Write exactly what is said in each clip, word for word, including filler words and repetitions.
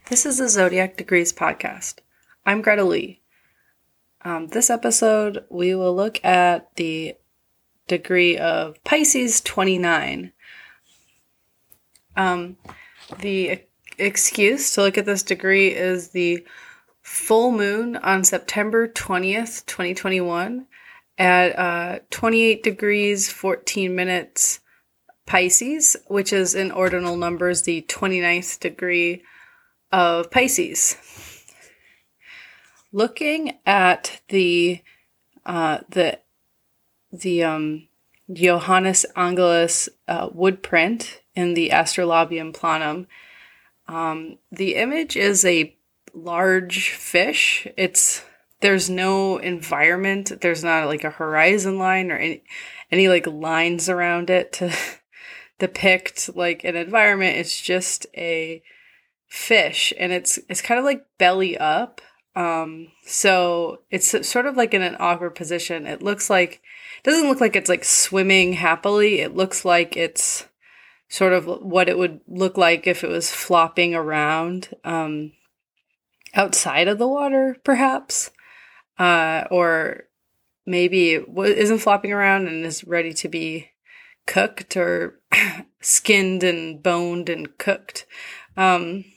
This is the Zodiac Degrees podcast. I'm Greta Lee. Um, this episode, we will look at the degree of Pisces twenty-nine. Um, the excuse to look at this degree is the full moon on September twentieth, twenty twenty-one at uh, twenty-eight degrees, fourteen minutes Pisces, which is in ordinal numbers the twenty-ninth degree of Pisces. Looking at the uh, the the um, Johannes Angelus uh, wood print in the Astrolabium Planum, um, the image is a large fish. It's there's no environment. There's not like a horizon line or any any like lines around it to depict like an environment. It's just a fish, and it's it's kind of like belly up. Um, so it's sort of like in an awkward position. It looks like, it doesn't look like it's like swimming happily. It looks like it's sort of what it would look like if it was flopping around, um, outside of the water, perhaps. Uh, or maybe it isn't flopping around and is ready to be cooked or skinned and boned and cooked. Um,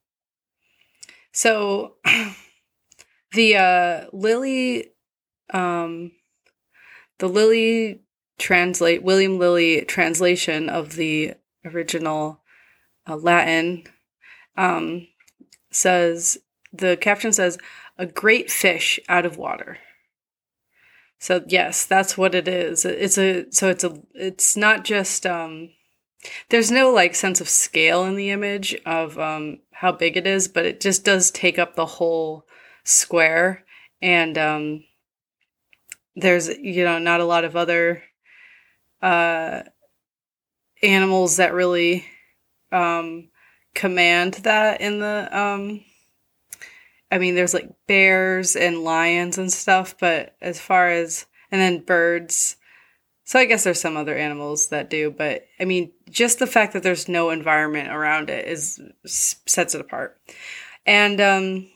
so the uh, Lilly, um, the Lilly translate William Lilly translation of the original uh, Latin um, says, the caption says, "A great fish out of water." So yes, that's what it is. It's a so it's a it's not just um, there's no like sense of scale in the image of um, how big it is, but it just does take up the whole square. And um, there's, you know, not a lot of other uh, animals that really um, command that in the, um, I mean, there's like bears and lions and stuff, but as far as, and then birds. So I guess there's some other animals that do, but I mean, just the fact that there's no environment around it is sets it apart. And um,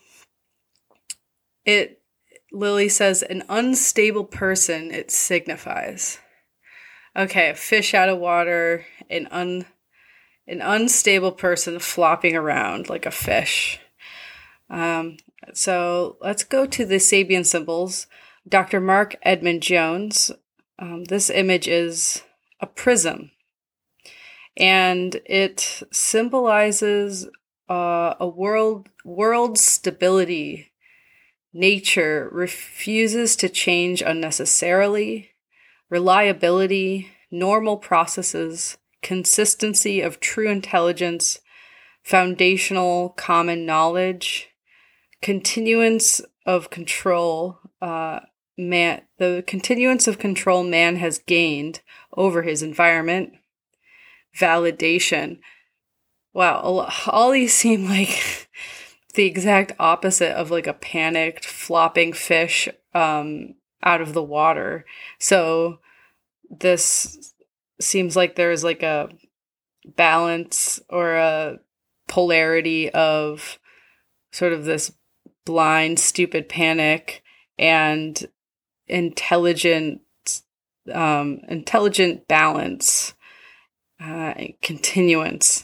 it, Lilly says, an unstable person it signifies. Okay, a fish out of water, an un, an unstable person flopping around like a fish. Um, so let's go to the Sabian symbols. Doctor Mark Edmund Jones. Um, this image is a prism, and it symbolizes uh, a world world stability. Nature refuses to change unnecessarily. Reliability, normal processes, consistency of true intelligence, foundational common knowledge, continuance of control. Uh, Man, the continuance of control man has gained over his environment. Validation. Wow, all these seem like the exact opposite of like a panicked, flopping fish um, out of the water. So this seems like there's like a balance or a polarity of sort of this blind, stupid panic and intelligent, um, intelligent balance, uh, continuance.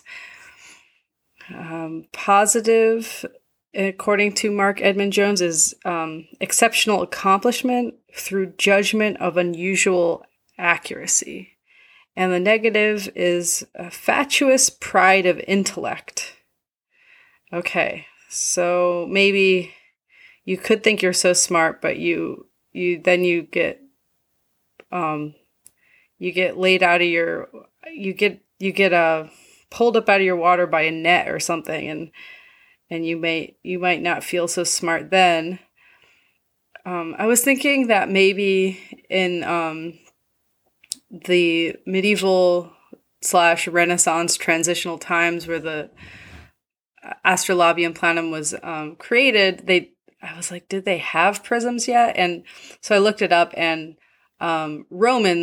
Um, positive, according to Mark Edmund Jones, is um, exceptional accomplishment through judgment of unusual accuracy. And the negative is a fatuous pride of intellect. Okay, so maybe you could think you're so smart, but you You then you get, um, you get laid out of your, you get you get uh pulled up out of your water by a net or something, and and you may you might not feel so smart then. Um, I was thinking that maybe in um the medieval slash Renaissance transitional times where the Astrolabium Planum was um, created, they. I was like, did they have prisms yet? And so I looked it up, and um, Romans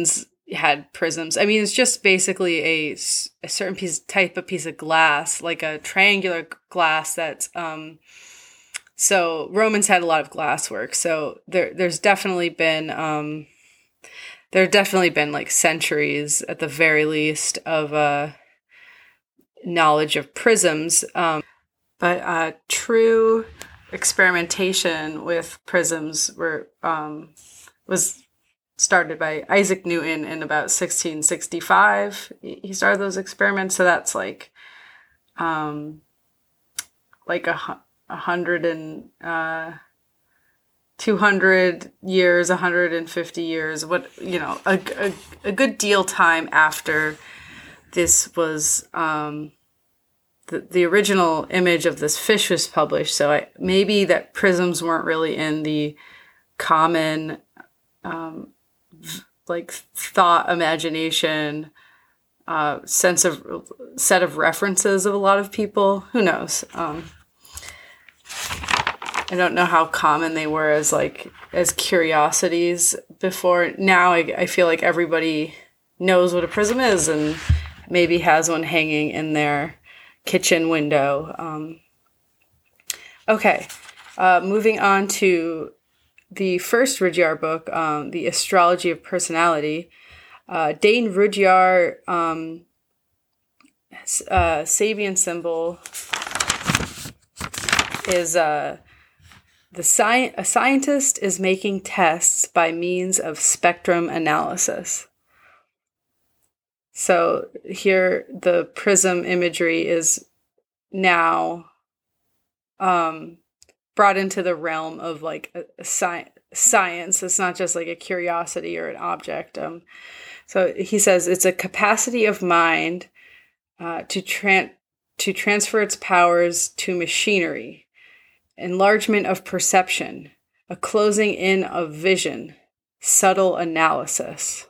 had prisms. I mean, it's just basically a, a certain piece type of piece of glass, like a triangular glass that's um so Romans had a lot of glass work. So there there's definitely been um there have definitely been like centuries at the very least of uh knowledge of prisms. Um but uh true experimentation with prisms were um was started by Isaac Newton in about sixteen sixty-five. He started those experiments, so that's like, um, like a, a hundred and uh, two hundred years, a hundred and fifty years. What you know, a, a a good deal time after this was um, the the original image of this fish was published. So I, maybe that prisms weren't really in the common. Um, like thought, imagination, uh, sense of set of references of a lot of people. Who knows? Um, I don't know how common they were as like as curiosities before. Now I, I feel like everybody knows what a prism is and maybe has one hanging in their kitchen window. Um, okay, uh, moving on to the first Rudyard book, um, The Astrology of Personality. Uh, Dane Rudyard, um, uh, Sabian symbol is uh, the sci- a scientist is making tests by means of spectrum analysis. So here the prism imagery is now um, brought into the realm of like a, a sci- science. It's not just like a curiosity or an object. Um, so he says it's a capacity of mind uh, to tran- to transfer its powers to machinery, enlargement of perception, a closing in of vision, subtle analysis.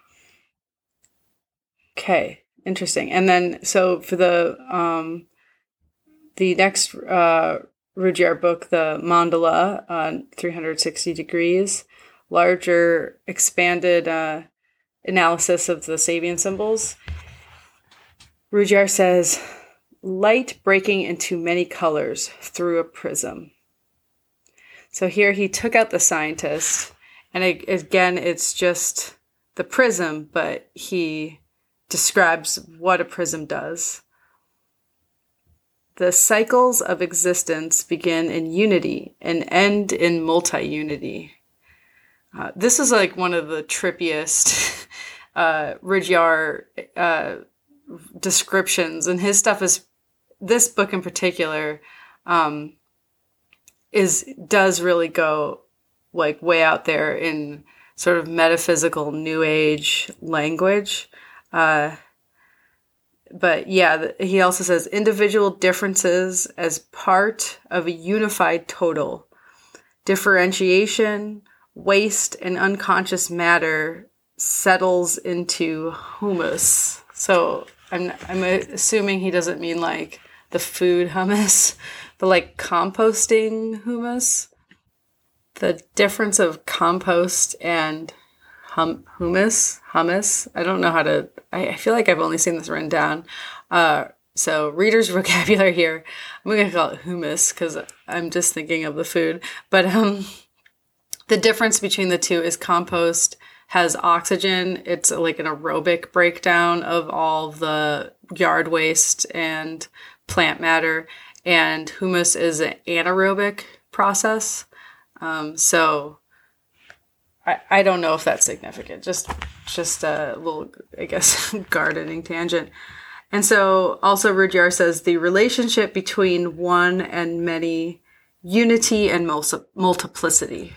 Okay, interesting. And then so for the um, the next uh, Rudyard book, the Mandala, uh, three hundred sixty degrees, larger, expanded uh, analysis of the Sabian symbols. Rudyard says, light breaking into many colors through a prism. So here he took out the scientist, and it, again, it's just the prism, but he describes what a prism does. The cycles of existence begin in unity and end in multi-unity. Uh, this is like one of the trippiest uh, Rudyard uh, descriptions, and his stuff is, this book in particular, um, is does really go like way out there in sort of metaphysical New Age language. Uh, But yeah, he also says individual differences as part of a unified total. Differentiation, waste, and unconscious matter settles into humus. So I'm I'm assuming he doesn't mean like the food hummus, but like composting humus. The difference of compost and hum, humus, hummus. I don't know how to, I, I feel like I've only seen this written down. Uh, so reader's vocabulary here. I'm going to call it humus because I'm just thinking of the food. But um, the difference between the two is compost has oxygen. It's like an aerobic breakdown of all the yard waste and plant matter. And humus is an anaerobic process. Um, so I, I don't know if that's significant. Just just a little, I guess, gardening tangent. And so also Rudyard says the relationship between one and many, unity and mul- multiplicity.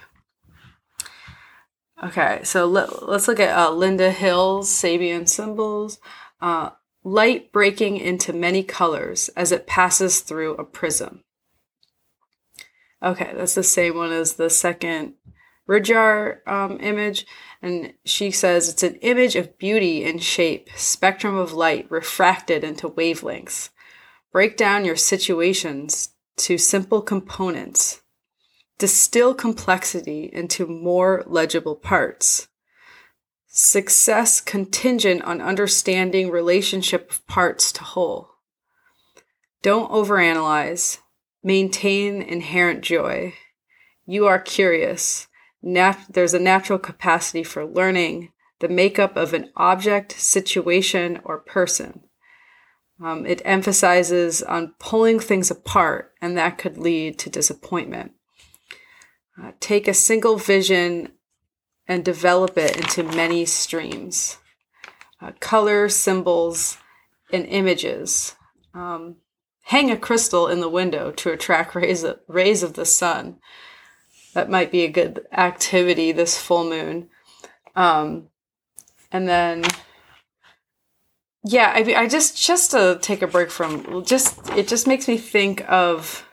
Okay, so let, let's look at uh, Linda Hill's Sabian symbols. Uh, light breaking into many colors as it passes through a prism. Okay, that's the same one as the second Rudyard um, image. And she says it's an image of beauty and shape, spectrum of light refracted into wavelengths. Break down your situations to simple components. Distill complexity into more legible parts. Success contingent on understanding relationship of parts to whole. Don't overanalyze. Maintain inherent joy. You are curious. Nat- there's a natural capacity for learning the makeup of an object, situation, or person. Um, it emphasizes on pulling things apart, and that could lead to disappointment. Uh, take a single vision and develop it into many streams. Uh, color, symbols, and images. Um, hang a crystal in the window to attract rays of, rays of the sun. That might be a good activity this full moon. Um, and then, yeah, I, I just, just to take a break from, just, it just makes me think of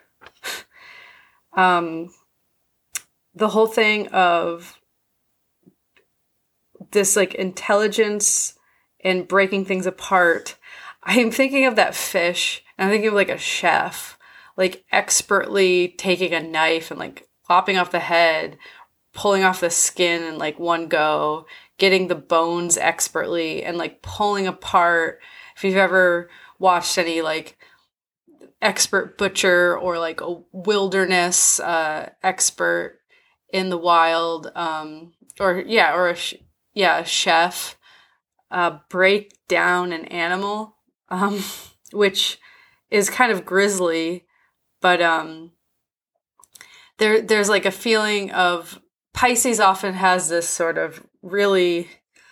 um, the whole thing of this like intelligence and breaking things apart. I'm thinking of that fish, and I'm thinking of like a chef, like expertly taking a knife and like lopping off the head, pulling off the skin in like one go, getting the bones expertly and like pulling apart. If you've ever watched any like expert butcher or like a wilderness uh, expert in the wild, um, or yeah, or a sh- yeah, a chef uh, break down an animal, um, which is kind of grisly, but um, there there's like a feeling of Pisces often has this sort of really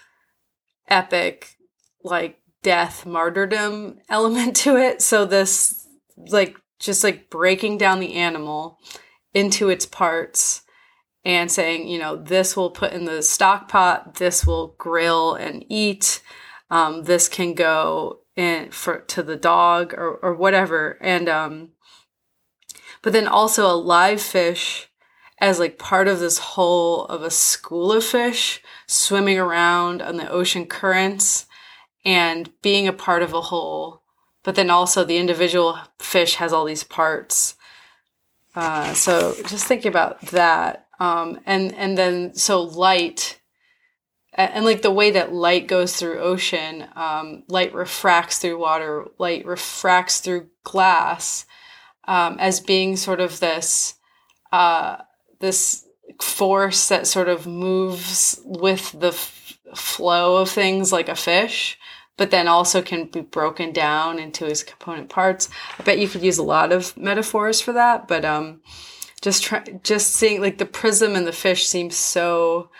epic, like death martyrdom element to it. So this like just like breaking down the animal into its parts and saying, you know, this will put in the stock pot, this will grill and eat, um, this can go in for to the dog or or whatever. And um, but then also a live fish as like part of this whole of a school of fish swimming around on the ocean currents and being a part of a whole. But then also the individual fish has all these parts. Uh, so just thinking about that. Um, and, and then, so light, and, and like the way that light goes through ocean, um, light refracts through water, light refracts through glass, um, as being sort of this, uh, this force that sort of moves with the f- flow of things like a fish, but then also can be broken down into its component parts. I bet you could use a lot of metaphors for that, but, um, Just try, just seeing like the prism and the fish seems so,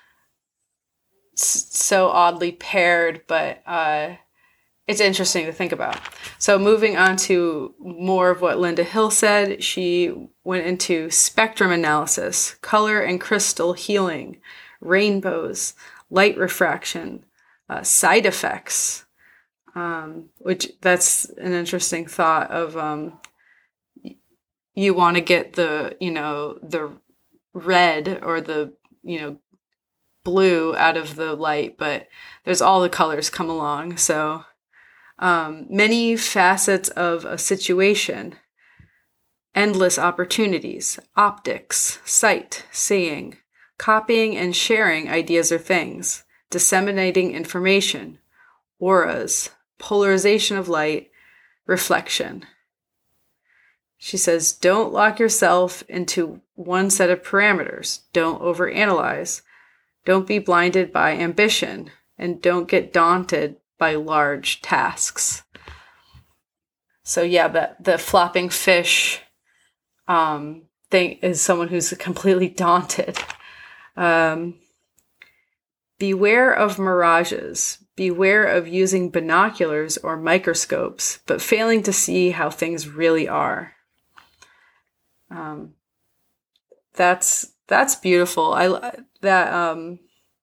so oddly paired, but uh, it's interesting to think about. So moving on to more of what Linda Hill said, she went into spectrum analysis, color and crystal healing, rainbows, light refraction, uh, side effects, um, which that's an interesting thought of, um, you want to get the, you know, the red or the, you know, blue out of the light, but there's all the colors come along. So um, many facets of a situation, endless opportunities, optics, sight, seeing, copying and sharing ideas or things, disseminating information, auras, polarization of light, reflection. She says, don't lock yourself into one set of parameters. Don't overanalyze. Don't be blinded by ambition. And don't get daunted by large tasks. So yeah, the, the flopping fish um, thing is someone who's completely daunted. Um, beware of mirages. Beware of using binoculars or microscopes, but failing to see how things really are. Um, that's, that's beautiful. I, that, um,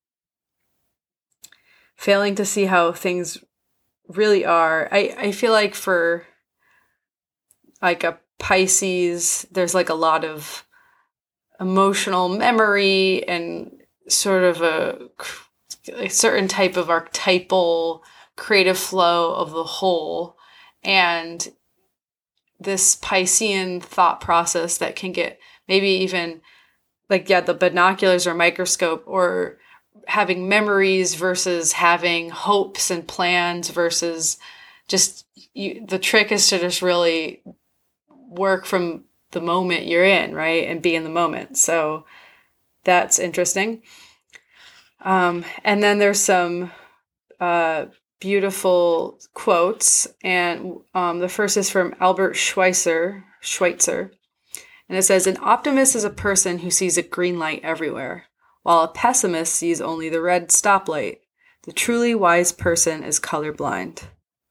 failing to see how things really are. I, I feel like for like a Pisces, there's like a lot of emotional memory and sort of a, a certain type of archetypal creative flow of the whole. And this Piscean thought process that can get maybe even like, yeah, the binoculars or microscope or having memories versus having hopes and plans versus just you, the trick is to just really work from the moment you're in, right? And be in the moment. So that's interesting. Um, and then there's some uh, beautiful quotes. And um, the first is from Albert Schweitzer, Schweitzer. And it says, an optimist is a person who sees a green light everywhere, while a pessimist sees only the red stoplight. The truly wise person is colorblind.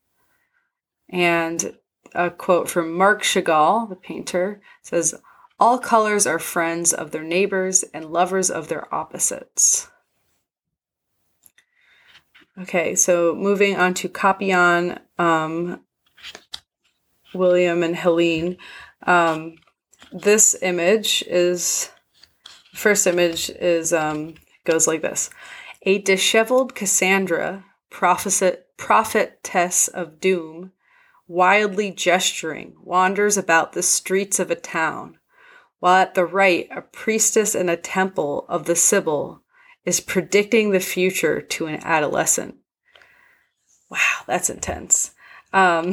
And a quote from Marc Chagall, the painter, says, all colors are friends of their neighbors and lovers of their opposites. Okay, so moving on to Papillon, um, William and Helene. Um, this image is, the first image is, um, goes like this. A disheveled Cassandra, prophet, prophetess of doom, wildly gesturing, wanders about the streets of a town, while at the right, a priestess in a temple of the Sibyl is predicting the future to an adolescent. Wow, that's intense. Um,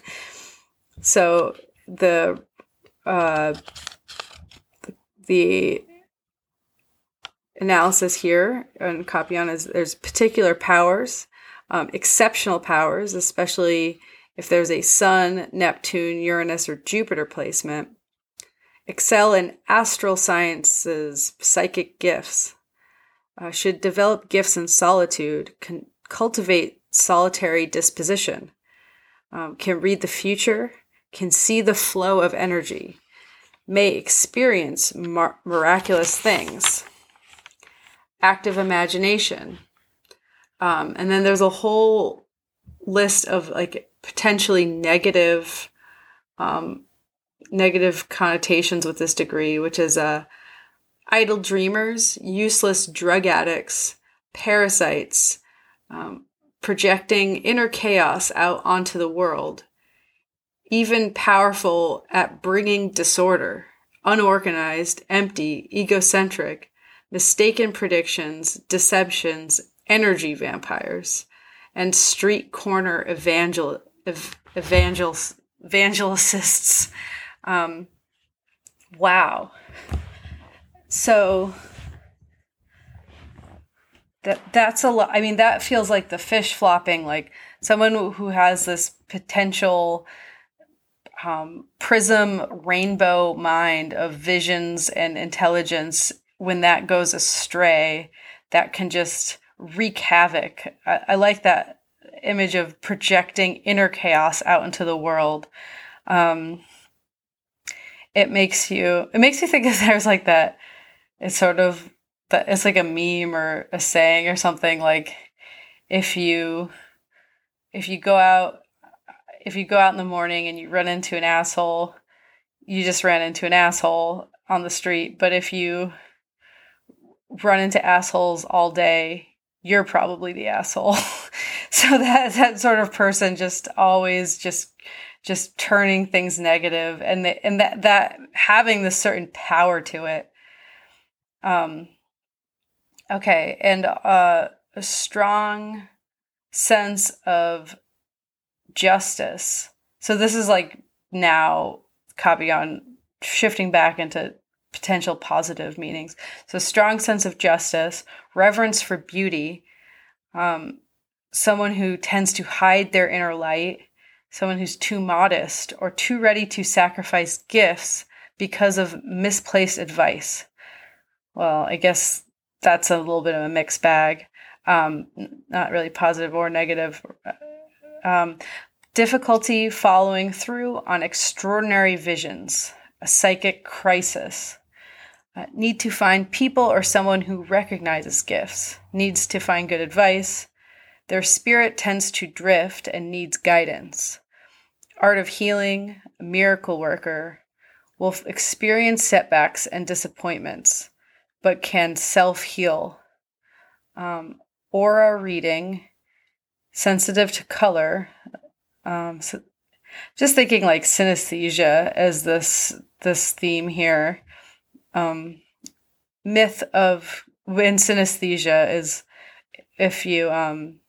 so the uh, the analysis here on Papillon is there's particular powers, um, exceptional powers, especially if there's a Sun, Neptune, Uranus, or Jupiter placement. Excel in astral sciences, psychic gifts. Uh, should develop gifts in solitude, can cultivate solitary disposition, um, can read the future, can see the flow of energy, may experience mar- miraculous things, active imagination. Um, and then there's a whole list of like potentially negative, um, negative connotations with this degree, which is a uh, idle dreamers, useless drug addicts, parasites, um, projecting inner chaos out onto the world, even powerful at bringing disorder, unorganized, empty, egocentric, mistaken predictions, deceptions, energy vampires, and street corner evangel ev- evangel evangelists. Um, wow. So that that's a lot. I mean, that feels like the fish flopping, like someone who has this potential um, prism rainbow mind of visions and intelligence. When that goes astray, that can just wreak havoc. I, I like that image of projecting inner chaos out into the world. Um, it makes you, it makes you think that there's like that. It's sort of that it's like a meme or a saying or something, like if you if you go out if you go out in the morning and you run into an asshole, you just ran into an asshole on the street. But if you run into assholes all day, you're probably the asshole. So that that sort of person just always just just turning things negative, and the, and that that having this certain power to it. Um, okay. And, uh, a strong sense of justice. So this is like now Papillon shifting back into potential positive meanings. So strong sense of justice, reverence for beauty, um, someone who tends to hide their inner light, someone who's too modest or too ready to sacrifice gifts because of misplaced advice. Well, I guess that's a little bit of a mixed bag. Um, not really positive or negative. Um, difficulty following through on extraordinary visions, a psychic crisis. Uh, need to find people or someone who recognizes gifts, needs to find good advice. Their spirit tends to drift and needs guidance. Art of healing, a miracle worker, will experience setbacks and disappointments, but can self-heal. Um, aura reading, sensitive to color. Um, so just thinking like synesthesia as this this theme here. Um, myth of when synesthesia is if you um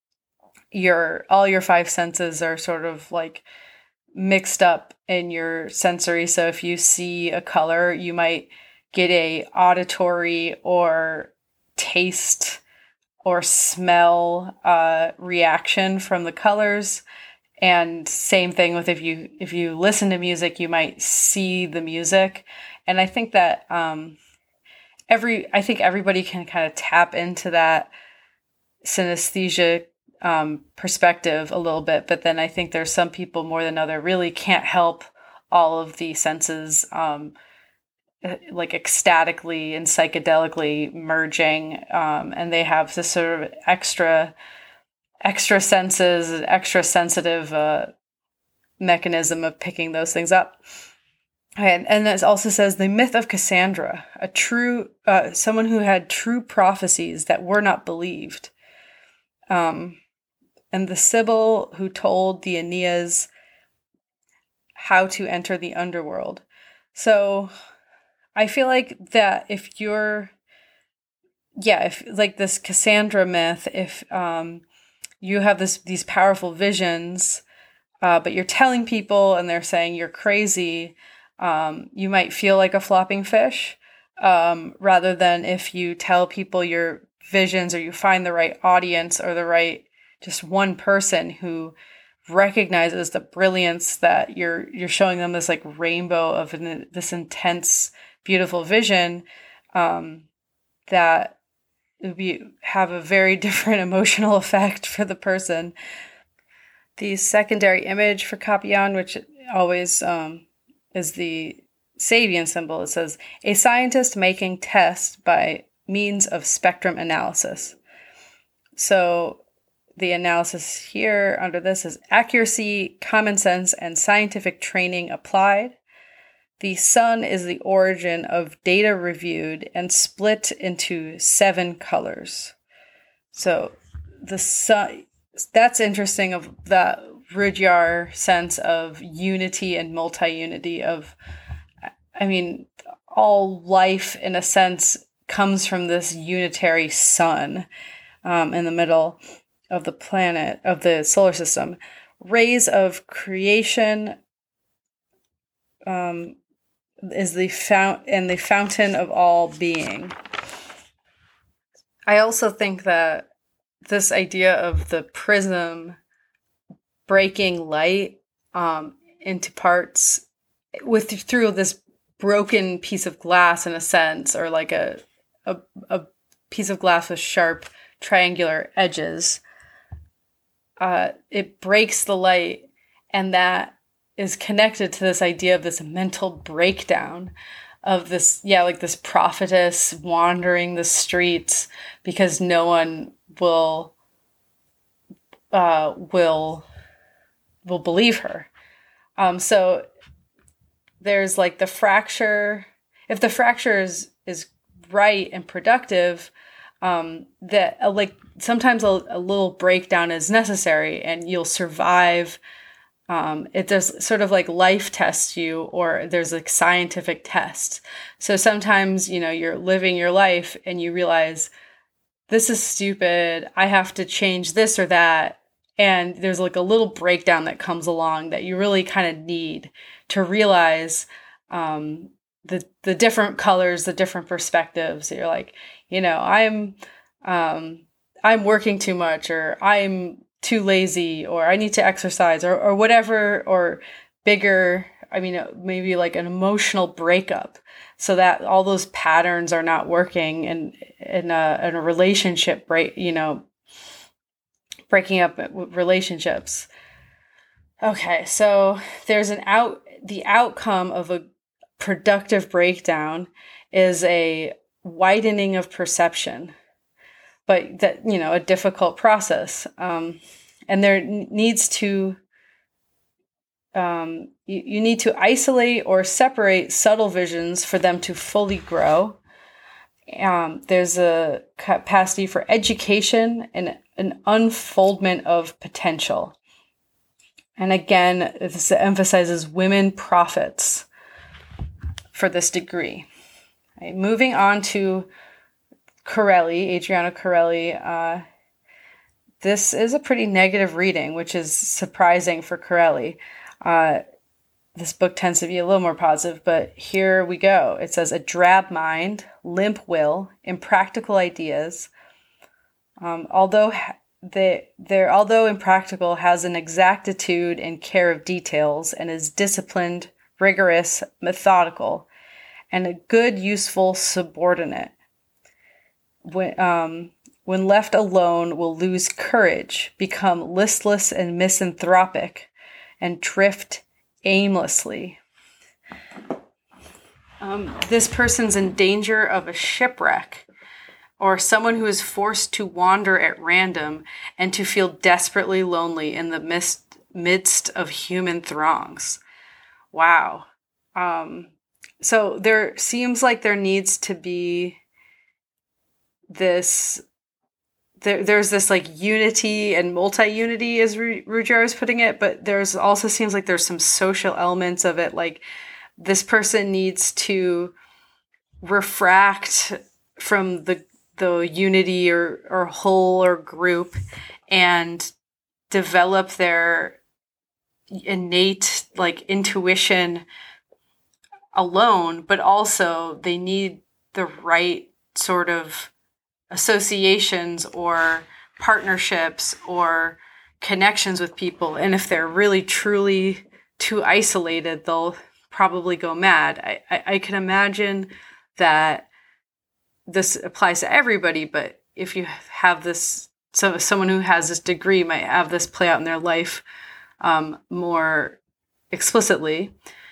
your all your five senses are sort of like mixed up in your sensory. So if you see a color, you might get a auditory or taste or smell uh, reaction from the colors. And same thing with if you if you listen to music, you might see the music. And I think that um, every I think everybody can kind of tap into that synesthesia um, perspective a little bit, but then I think there's some people more than other really can't help all of the senses um, like ecstatically and psychedelically merging, um, and they have this sort of extra extra senses, extra sensitive uh, mechanism of picking those things up. And, and it also says the myth of Cassandra, a true uh, someone who had true prophecies that were not believed. Um, and the Sibyl who told the Aeneas how to enter the underworld. So I feel like that if you're, yeah, if like this Cassandra myth, if um, you have this these powerful visions, uh, but you're telling people and they're saying you're crazy, um, you might feel like a flopping fish, um, rather than if you tell people your visions or you find the right audience or the right just one person who recognizes the brilliance that you're you're showing them, this like rainbow of an, this intense, beautiful vision, um, that it would be have a very different emotional effect for the person. The secondary image for Kapion, which always um, is the Sabian symbol, it says a scientist making tests by means of spectrum analysis. So the analysis here under this is accuracy, common sense, and scientific training applied. The sun is the origin of data reviewed and split into seven colors. So the sun, that's interesting, of that Rudyard sense of unity and multi-unity of, I mean, all life in a sense comes from this unitary sun um, in the middle of the planet, of the solar system. Rays of creation um, is the fount and the fountain of all being. I also think that this idea of the prism breaking light um, into parts with through this broken piece of glass, in a sense, or like a a, a piece of glass with sharp triangular edges. Uh, it breaks the light, and that is connected to this idea of this mental breakdown of this, yeah, like this prophetess wandering the streets because no one will uh, will will believe her. Um, so there's like the fracture. If the fracture is is right and productive, um, that uh, like sometimes a, a little breakdown is necessary, and you'll survive. Um, it does sort of like life test you, or there's like scientific tests. So sometimes, you know, you're living your life and you realize this is stupid. I have to change this or that. And there's like a little breakdown that comes along that you really kind of need to realize um, the the different colors, the different perspectives. You're like, you know, I'm um, I'm working too much, or I'm too lazy, or I need to exercise, or or whatever, or bigger. I mean, maybe like an emotional breakup, so that all those patterns are not working, and in a in a relationship break, you know. breaking up relationships. Okay, so there's an out, the outcome of a productive breakdown is a widening of perception, but that, you know, a difficult process. Um, and there needs to, um, you, you need to isolate or separate subtle visions for them to fully grow. Um, there's a capacity for education and an unfoldment of potential. And again, this emphasizes women prophets for this degree. Right, moving on to Corelli, Adriana Corelli. Uh, this is a pretty negative reading, which is surprising for Corelli. Uh, this book tends to be a little more positive, but here we go. It says, a drab mind, limp will, impractical ideas. Um, although they, they're, although impractical, has an exactitude and care of details and is disciplined, rigorous, methodical, and a good, useful subordinate. When, um, when left alone, will lose courage, become listless and misanthropic, and drift aimlessly. Um, this person's in danger of a shipwreck, or someone who is forced to wander at random and to feel desperately lonely in the midst, midst of human throngs. Wow. Um, so there seems like there needs to be this, there, there's this like unity and multi-unity, as Ruggiero is putting it, but there's also seems like there's some social elements of it. Like this person needs to refract from the the unity or, or whole or group and develop their innate like intuition alone, but also they need the right sort of associations or partnerships or connections with people. And if they're really truly too isolated, they'll probably go mad. I, I, I can imagine that this applies to everybody, but if you have this, so someone who has this degree might have this play out in their life um, more explicitly.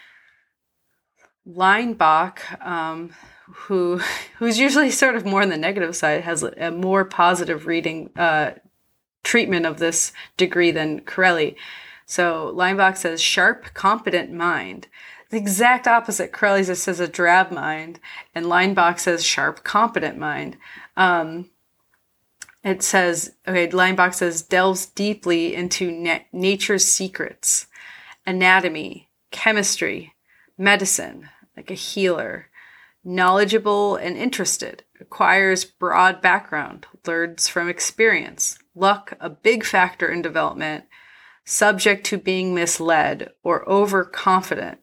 Leinbach, um, who who's usually sort of more on the negative side, has a more positive reading uh, treatment of this degree than Corelli. So Leinbach says, sharp, competent mind. The exact opposite. Corelli says a drab mind, and Leinbach says sharp, competent mind. Um, it says, okay, Leinbach says delves deeply into na- nature's secrets, anatomy, chemistry, medicine, like a healer, knowledgeable and interested, acquires broad background, learns from experience, luck, a big factor in development, subject to being misled or overconfident.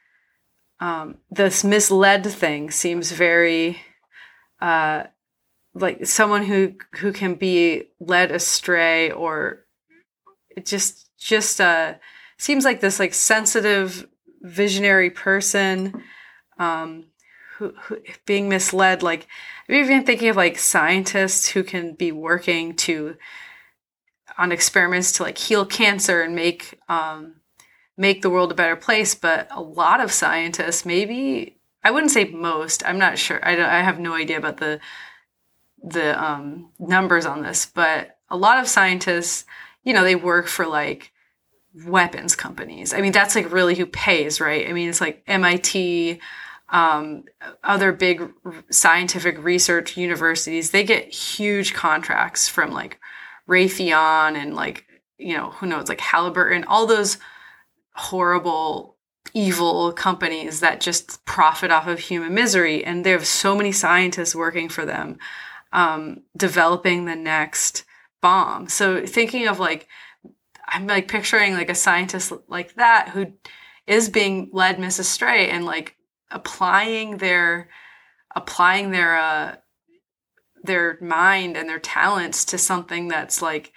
Um, this misled thing seems very, uh, like someone who, who can be led astray, or it just, just, uh, seems like this like sensitive, visionary person, um, who, who being misled. Like I'm even thinking of like scientists who can be working to, on experiments to like heal cancer and make, um, make the world a better place. But a lot of scientists, maybe, I wouldn't say most, I'm not sure. I, don't, I have no idea about the, the um, numbers on this, but a lot of scientists, you know, they work for like weapons companies. I mean, that's like really who pays, right? I mean, it's like M I T, um, other big scientific research universities, they get huge contracts from like Raytheon and like, you know, who knows, like Halliburton, all those horrible, evil companies that just profit off of human misery. And they have so many scientists working for them, um, developing the next bomb. So thinking of like, I'm like picturing like a scientist like that who is being led astray and like applying their, applying their, uh, their mind and their talents to something that's like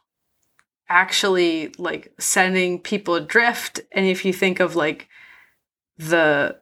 actually like sending people adrift. And if you think of like the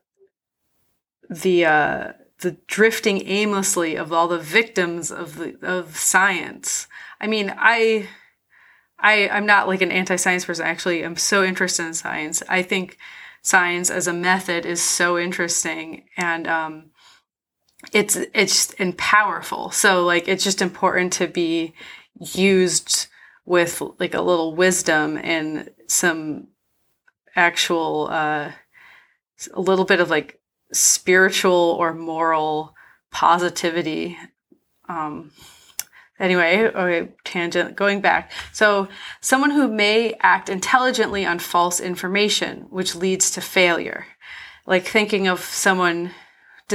the uh the drifting aimlessly of all the victims of the of science, I mean, I I I'm not like an anti-science person. Actually, I'm so interested in science. I think science as a method is so interesting, and um it's it's and powerful. So like it's just important to be used with like a little wisdom and some actual, uh, a little bit of like spiritual or moral positivity. Um, anyway, okay, tangent, going back. So someone who may act intelligently on false information, which leads to failure. Like thinking of someone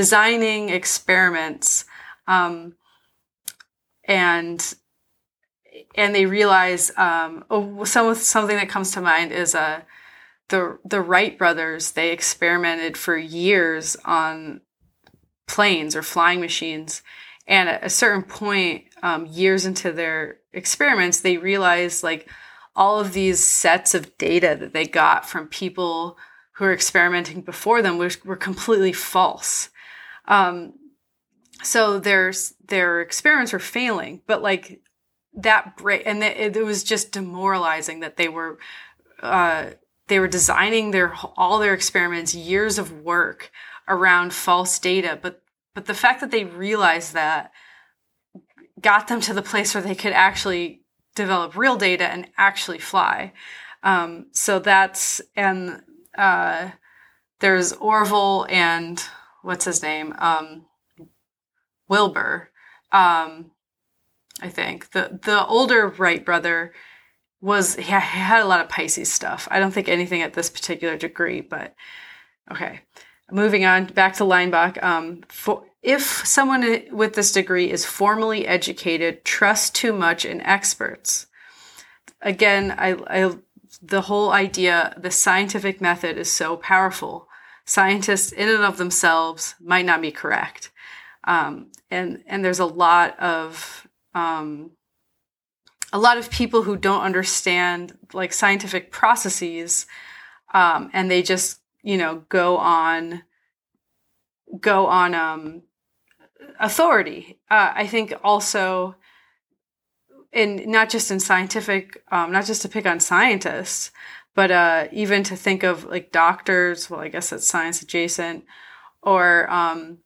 designing experiments, um, and and they realize, um, oh, some something that comes to mind is uh, the the Wright brothers. They experimented for years on planes or flying machines, and at a certain point, um, years into their experiments, they realized like all of these sets of data that they got from people who were experimenting before them were, were completely false. Um, so their their experiments were failing, but like that break, and it, it was just demoralizing that they were uh, they were designing their all their experiments, years of work around false data, but but the fact that they realized that got them to the place where they could actually develop real data and actually fly. Um, so that's, and uh, there's Orville and what's his name? Um, Wilbur, um, I think. The the older Wright brother was, he had a lot of Pisces stuff. I don't think anything at this particular degree, but okay. Moving on, back to Leinbach. Um, for, if someone with this degree is formally educated, trust too much in experts. Again, I, I, the whole idea, the scientific method is so powerful. Scientists in and of themselves might not be correct. Um, and, and there's a lot of, um, a lot of people who don't understand like scientific processes, um, and they just, you know, go on, go on, um, authority. Uh, I think also, in not just in scientific, um, not just to pick on scientists, but uh, even to think of like doctors. Well, I guess that's science adjacent, or um,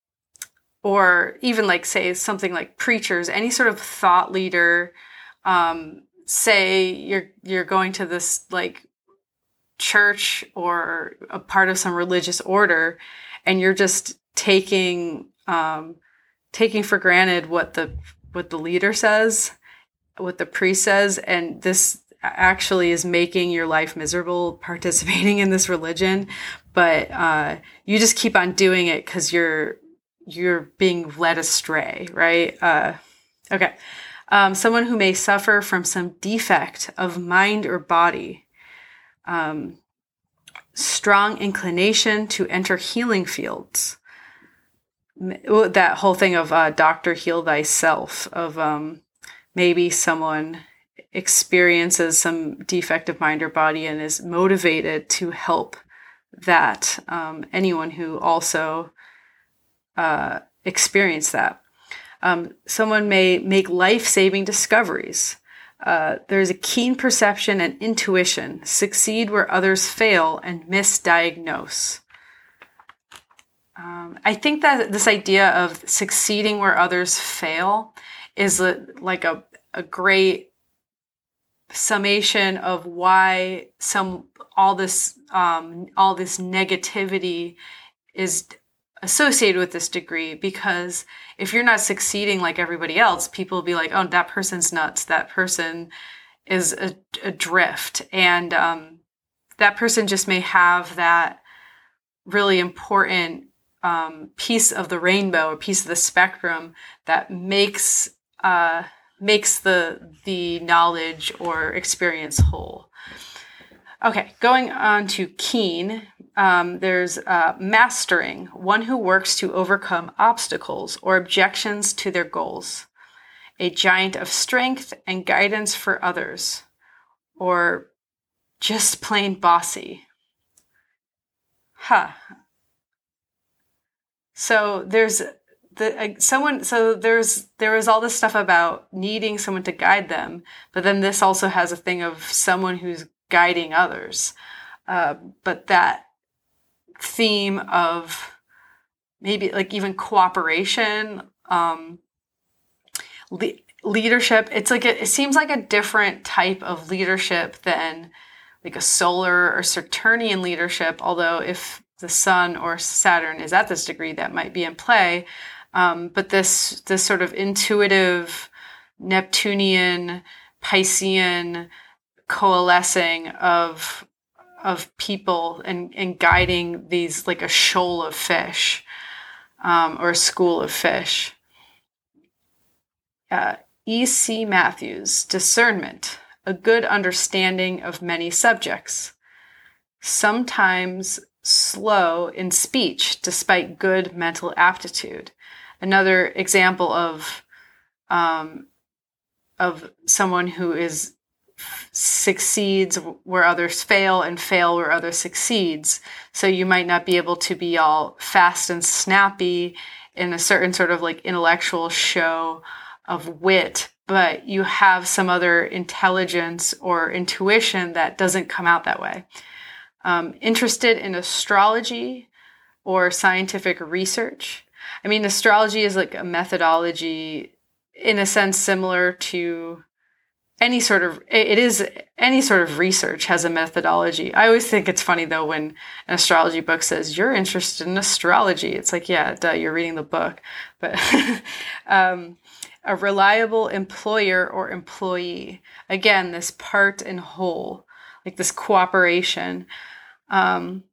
or even like say something like preachers, any sort of thought leader. Um, say you're you're going to this like church or a part of some religious order, and you're just taking um, taking for granted what the what the leader says, what the priest says, and this actually is making your life miserable participating in this religion, but uh, you just keep on doing it because you're you're being led astray, right? Uh, okay. Um, someone who may suffer from some defect of mind or body, um, strong inclination to enter healing fields. That whole thing of uh, doctor heal thyself, of um, maybe someone experiences some defect of mind or body and is motivated to help that, um, anyone who also uh, experienced that. Um, someone may make life-saving discoveries. Uh, there's a keen perception and intuition, succeed where others fail, and misdiagnose. Um, I think that this idea of succeeding where others fail is a, like a, a great summation of why some all this um, all this negativity is associated with this degree. Because if you're not succeeding like everybody else, people will be like, "Oh, that person's nuts. That person is a, adrift," and um, that person just may have that really important Um, piece of the rainbow, or piece of the spectrum that makes uh, makes the the knowledge or experience whole. Okay, going on to keen. Um, there's uh, mastering, one who works to overcome obstacles or objections to their goals. A giant of strength and guidance for others, or just plain bossy. Huh. So there's the uh, someone. So there's there was all this stuff about needing someone to guide them, but then this also has a thing of someone who's guiding others. Uh, but that theme of maybe like even cooperation, um, le- leadership. It's like a, it seems like a different type of leadership than like a solar or Saturnian leadership. Although if the sun or Saturn is at this degree, that might be in play. Um, but this, this sort of intuitive Neptunian, Piscean coalescing of, of people and, and guiding these, like a shoal of fish, um, or a school of fish. Uh, E C Matthews, discernment, a good understanding of many subjects. Sometimes slow in speech, despite good mental aptitude. Another example of um, of someone who is succeeds where others fail and fail where others succeeds. So you might not be able to be all fast and snappy in a certain sort of like intellectual show of wit, but you have some other intelligence or intuition that doesn't come out that way. Um, interested in astrology or scientific research. I mean, astrology is like a methodology in a sense similar to any sort of, it is, any sort of research has a methodology. I always think it's funny though when an astrology book says, you're interested in astrology. It's like, yeah, duh, you're reading the book. But um, a reliable employer or employee. Again, this part and whole, like this cooperation. Um,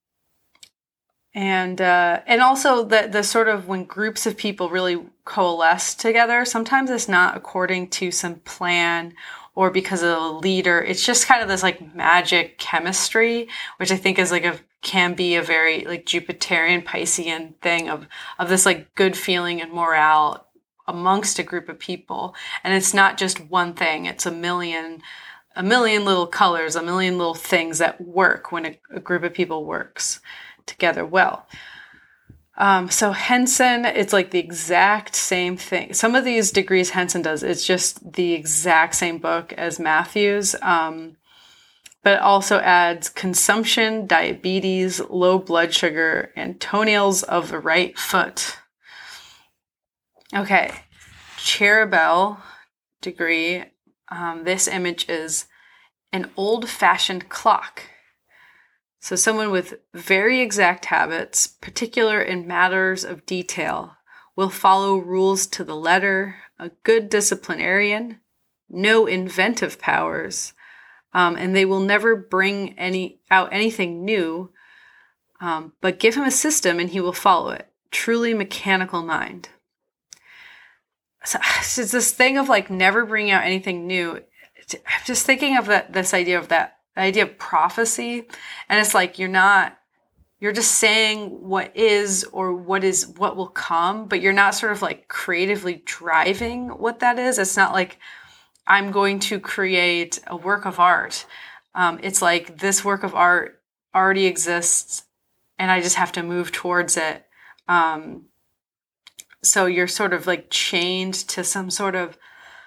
and uh, and also the the sort of when groups of people really coalesce together, sometimes it's not according to some plan or because of a leader. It's just kind of this like magic chemistry, which I think is like a can be a very like Jupiterian Piscean thing of of this like good feeling and morale amongst a group of people. And it's not just one thing; it's a million. a million little colors, a million little things that work when a, a group of people works together well. Um, so Henson, it's like the exact same thing. Some of these degrees Henson does, it's just the exact same book as Matthews, um, but it also adds consumption, diabetes, low blood sugar, and toenails of the right foot. Okay, Cherubel degree. Um, this image is an old-fashioned clock. So someone with very exact habits, particular in matters of detail, will follow rules to the letter, a good disciplinarian, no inventive powers, um, and they will never bring any out anything new, um, but give him a system and he will follow it. Truly mechanical mind. So it's this thing of like never bringing out anything new. I'm just thinking of that, this idea of that, the idea of prophecy. And it's like, you're not, you're just saying what is or what is, what will come, but you're not sort of like creatively driving what that is. It's not like I'm going to create a work of art. Um, it's like this work of art already exists and I just have to move towards it. Um, so you're sort of like chained to some sort of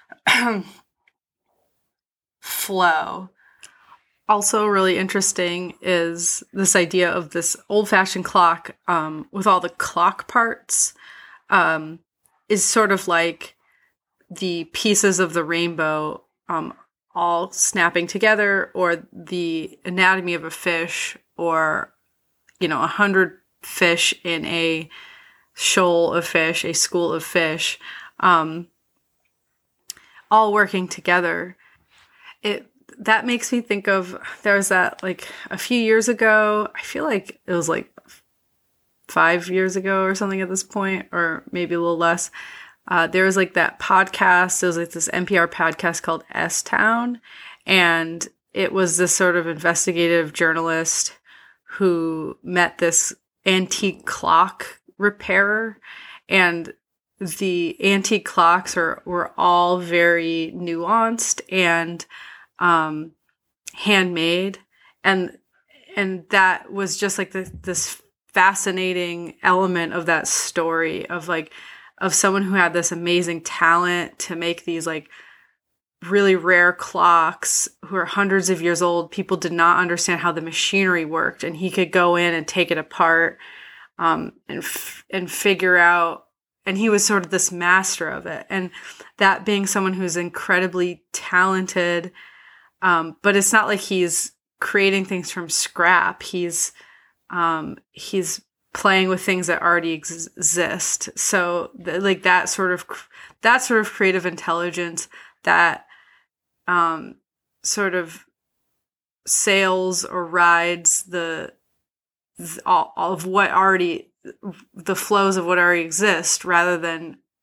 flow. Also really interesting is this idea of this old-fashioned clock um, with all the clock parts um, is sort of like the pieces of the rainbow um, all snapping together, or the anatomy of a fish, or, you know, a hundred fish in a shoal of fish, a school of fish, um, all working together. It that makes me think of, there was that like a few years ago, I feel like it was like five years ago or something at this point, or maybe a little less. Uh, there was like that podcast, it was like this N P R podcast called S-Town, and it was this sort of investigative journalist who met this antique clock repairer, and the antique clocks are were all very nuanced and um, handmade, and and that was just like the, this fascinating element of that story of like of someone who had this amazing talent to make these like really rare clocks who are hundreds of years old. People did not understand how the machinery worked, and he could go in and take it apart um, and f- and figure out. And he was sort of this master of it. And that being someone who's incredibly talented, um, but it's not like he's creating things from scrap. He's um, he's playing with things that already ex- exist. So th- like that sort of that sort of creative intelligence that um, sort of sails or rides the, the all, all of what already the flows of what already exist, rather than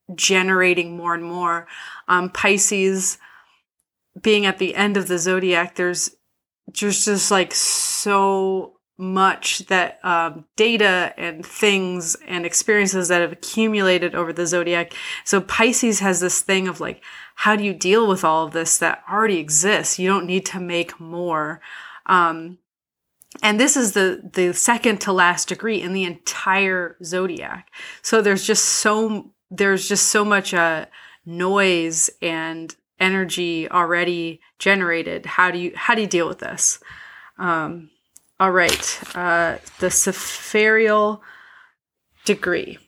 generating more and more. Um, Pisces being at the end of the zodiac, there's just, just like so much that um, data and things and experiences that have accumulated over the zodiac. So Pisces has this thing of like, how do you deal with all of this that already exists? You don't need to make more. Um, and this is the, the second to last degree in the entire zodiac. So there's just so, there's just so much uh, noise and energy already generated. How do you, how do you deal with this? Um, all right. Uh, the Sapharial degree.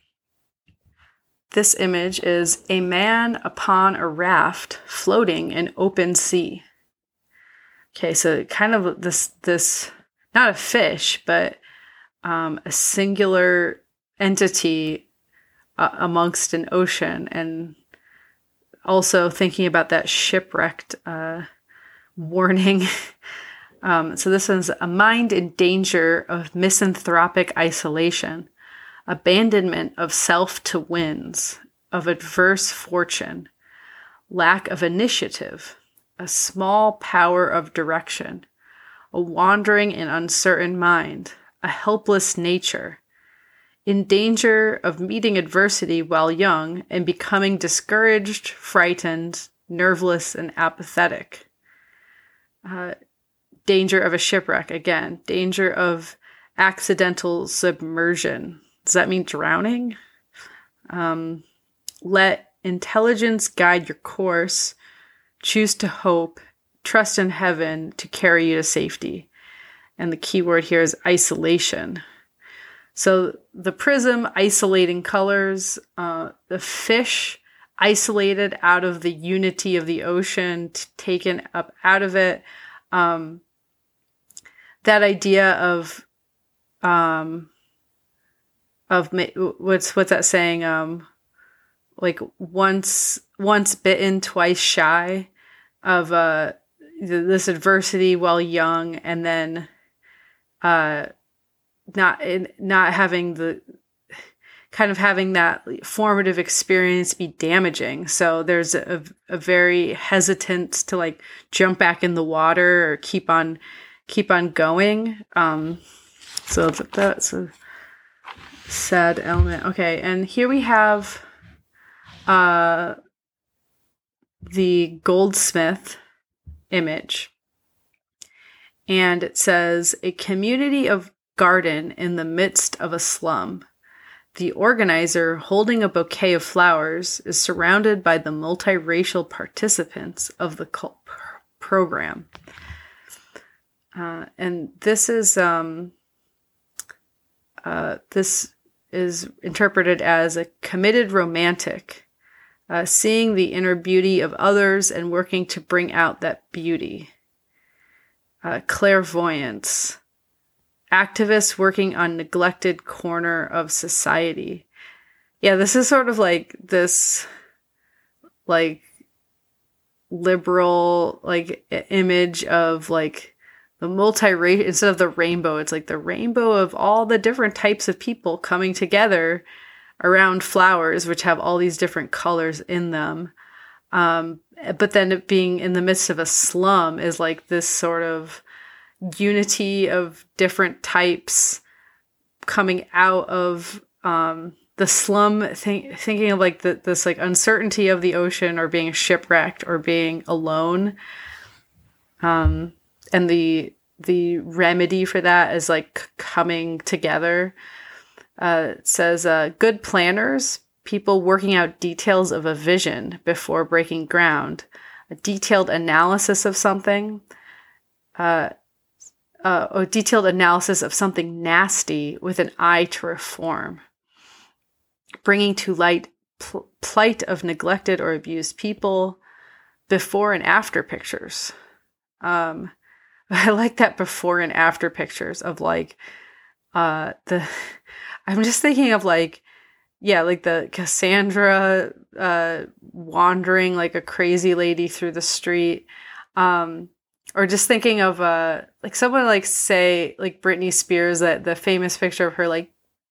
This image is a man upon a raft floating in open sea. Okay. So kind of this, this, not a fish, but, um, a singular entity uh, amongst an ocean, and also thinking about that shipwrecked, uh, warning. Um, so this is a mind in danger of misanthropic isolation, abandonment of self to winds, of adverse fortune, lack of initiative, a small power of direction, a wandering and uncertain mind, a helpless nature, in danger of meeting adversity while young and becoming discouraged, frightened, nerveless, and apathetic. Uh, Danger of a shipwreck, again. Danger of accidental submersion. Does that mean drowning? Um, let intelligence guide your course. Choose to hope. Trust in heaven to carry you to safety. And the key word here is isolation. So the prism, isolating colors. Uh, the fish, isolated out of the unity of the ocean, t- taken up out of it. Um, that idea of, um, of what's, what's that saying? Um, like once, once bitten, twice shy, of, uh, this adversity while young, and then, uh, not, not having the, kind of having that formative experience be damaging. So there's a, a very hesitant to like jump back in the water or keep on, keep on going. Um, so that's a sad element. Okay. And here we have, uh, the goldsmith image, and it says a community of garden in the midst of a slum. The organizer, holding a bouquet of flowers, is surrounded by the multiracial participants of the cult program. Uh, and this is um, uh, this is interpreted as a committed romantic, uh, seeing the inner beauty of others and working to bring out that beauty. Uh, clairvoyance. Activists working on neglected corner of society. Yeah, this is sort of like this, like, liberal, like, image of, like, the multi-racial, instead of the rainbow, it's like the rainbow of all the different types of people coming together around flowers, which have all these different colors in them. Um, but then it being in the midst of a slum is like this sort of unity of different types coming out of um, the slum, think, thinking of like the, this like uncertainty of the ocean, or being shipwrecked, or being alone. Um, and the the remedy for that is like coming together. Uh, it says, uh, good planners, people working out details of a vision before breaking ground, a detailed analysis of something, uh, uh, a detailed analysis of something nasty with an eye to reform, bringing to light pl- plight of neglected or abused people, before and after pictures. Um, I like that before and after pictures of like, uh, the, I'm just thinking of like, yeah, like the Cassandra, uh, wandering like a crazy lady through the street. Um, or just thinking of, uh, like someone like say, like Britney Spears, that the famous picture of her like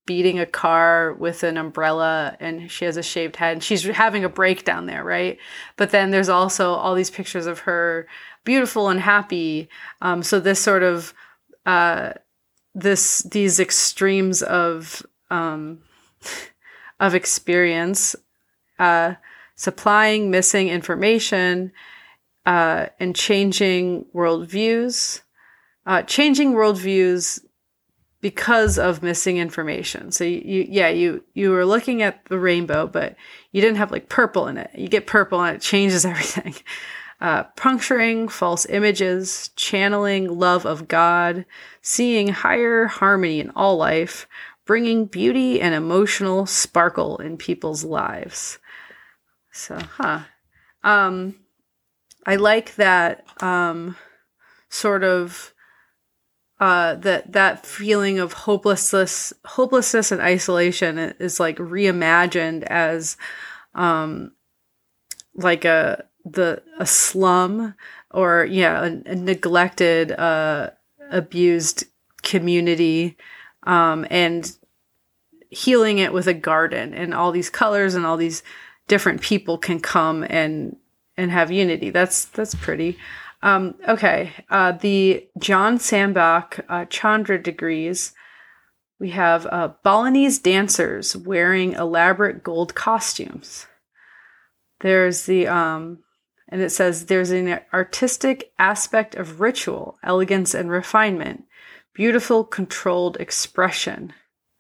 beating a car with an umbrella, and she has a shaved head, and she's having a breakdown there, right? But then there's also all these pictures of her beautiful and happy. Um, so this sort of uh, this these extremes of um, of experience, uh, supplying missing information, uh, and changing worldviews, uh, changing worldviews because of missing information. So you, you, yeah, you, you were looking at the rainbow, but you didn't have like purple in it. You get purple and it changes everything. Uh, puncturing false images, channeling love of God, seeing higher harmony in all life, bringing beauty and emotional sparkle in people's lives. So, huh. Um, I like that, um, sort of, Uh, that that feeling of hopelessness, hopelessness and isolation is like reimagined as, um, like a the a slum or yeah a, a neglected, uh, abused community, um, and healing it with a garden and all these colors and all these different people can come and and have unity. That's that's pretty. Um, okay, uh, the John Sambach uh, Chandra degrees. We have uh, Balinese dancers wearing elaborate gold costumes. There's the, um, and it says there's an artistic aspect of ritual, elegance and refinement, beautiful controlled expression.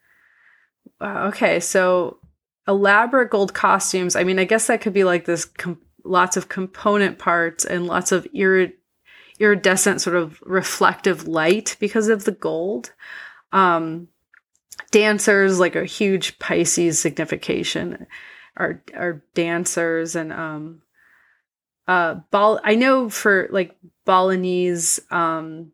Uh, okay, so elaborate gold costumes. I mean, I guess that could be like this com- lots of component parts and lots of irid- iridescent sort of reflective light because of the gold. Um, dancers, like a huge Pisces signification, are are dancers. And um, uh, Bal- I know for like Balinese, um,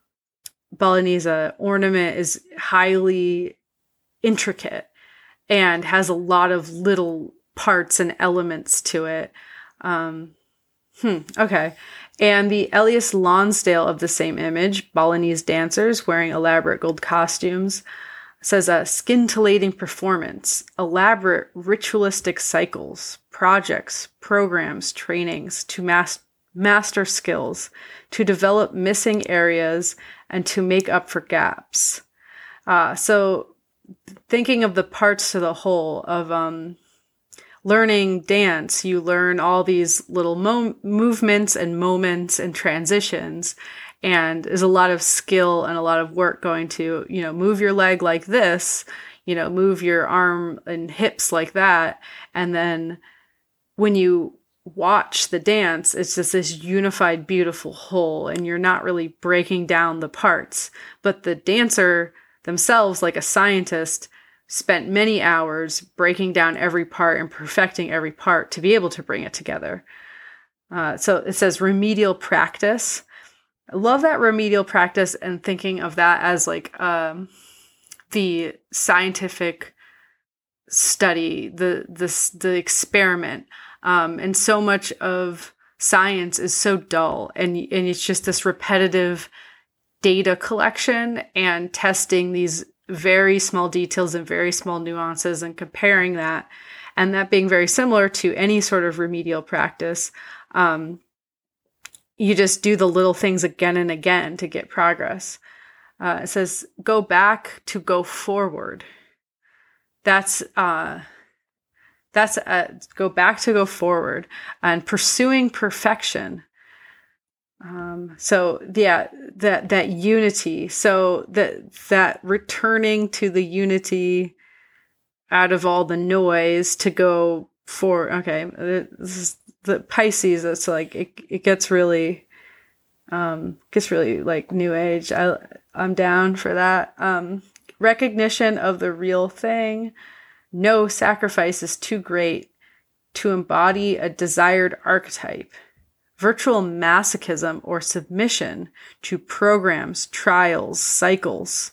Balinese uh, ornament is highly intricate and has a lot of little parts and elements to it. Um, hmm, okay. And the Elias Lonsdale of the same image, Balinese dancers wearing elaborate gold costumes, says a scintillating performance, elaborate ritualistic cycles, projects, programs, trainings to mas- master skills, to develop missing areas, and to make up for gaps. Uh, so thinking of the parts to the whole of, um, learning dance, you learn all these little mo- movements and moments and transitions, and there's a lot of skill and a lot of work going to, you know, move your leg like this, you know, move your arm and hips like that. And then when you watch the dance, it's just this unified, beautiful whole, and you're not really breaking down the parts. But the dancer themselves, like a scientist, spent many hours breaking down every part and perfecting every part to be able to bring it together. Uh, so it says remedial practice. I love that remedial practice and thinking of that as like um, the scientific study, the the, the experiment. Um, and so much of science is so dull, and and it's just this repetitive data collection and testing these very small details and very small nuances and comparing that, and that being very similar to any sort of remedial practice. Um, you just do the little things again and again to get progress. Uh, it says, go back to go forward. That's, uh, that's, uh, go back to go forward and pursuing perfection. Um, so yeah, that, that unity. So that, that returning to the unity out of all the noise to go for, okay, this is the Pisces. It's like, it, it gets really, um, gets really like new age. I, I'm down for that. Um, recognition of the real thing. No sacrifice is too great to embody a desired archetype. Virtual masochism or submission to programs, trials, cycles.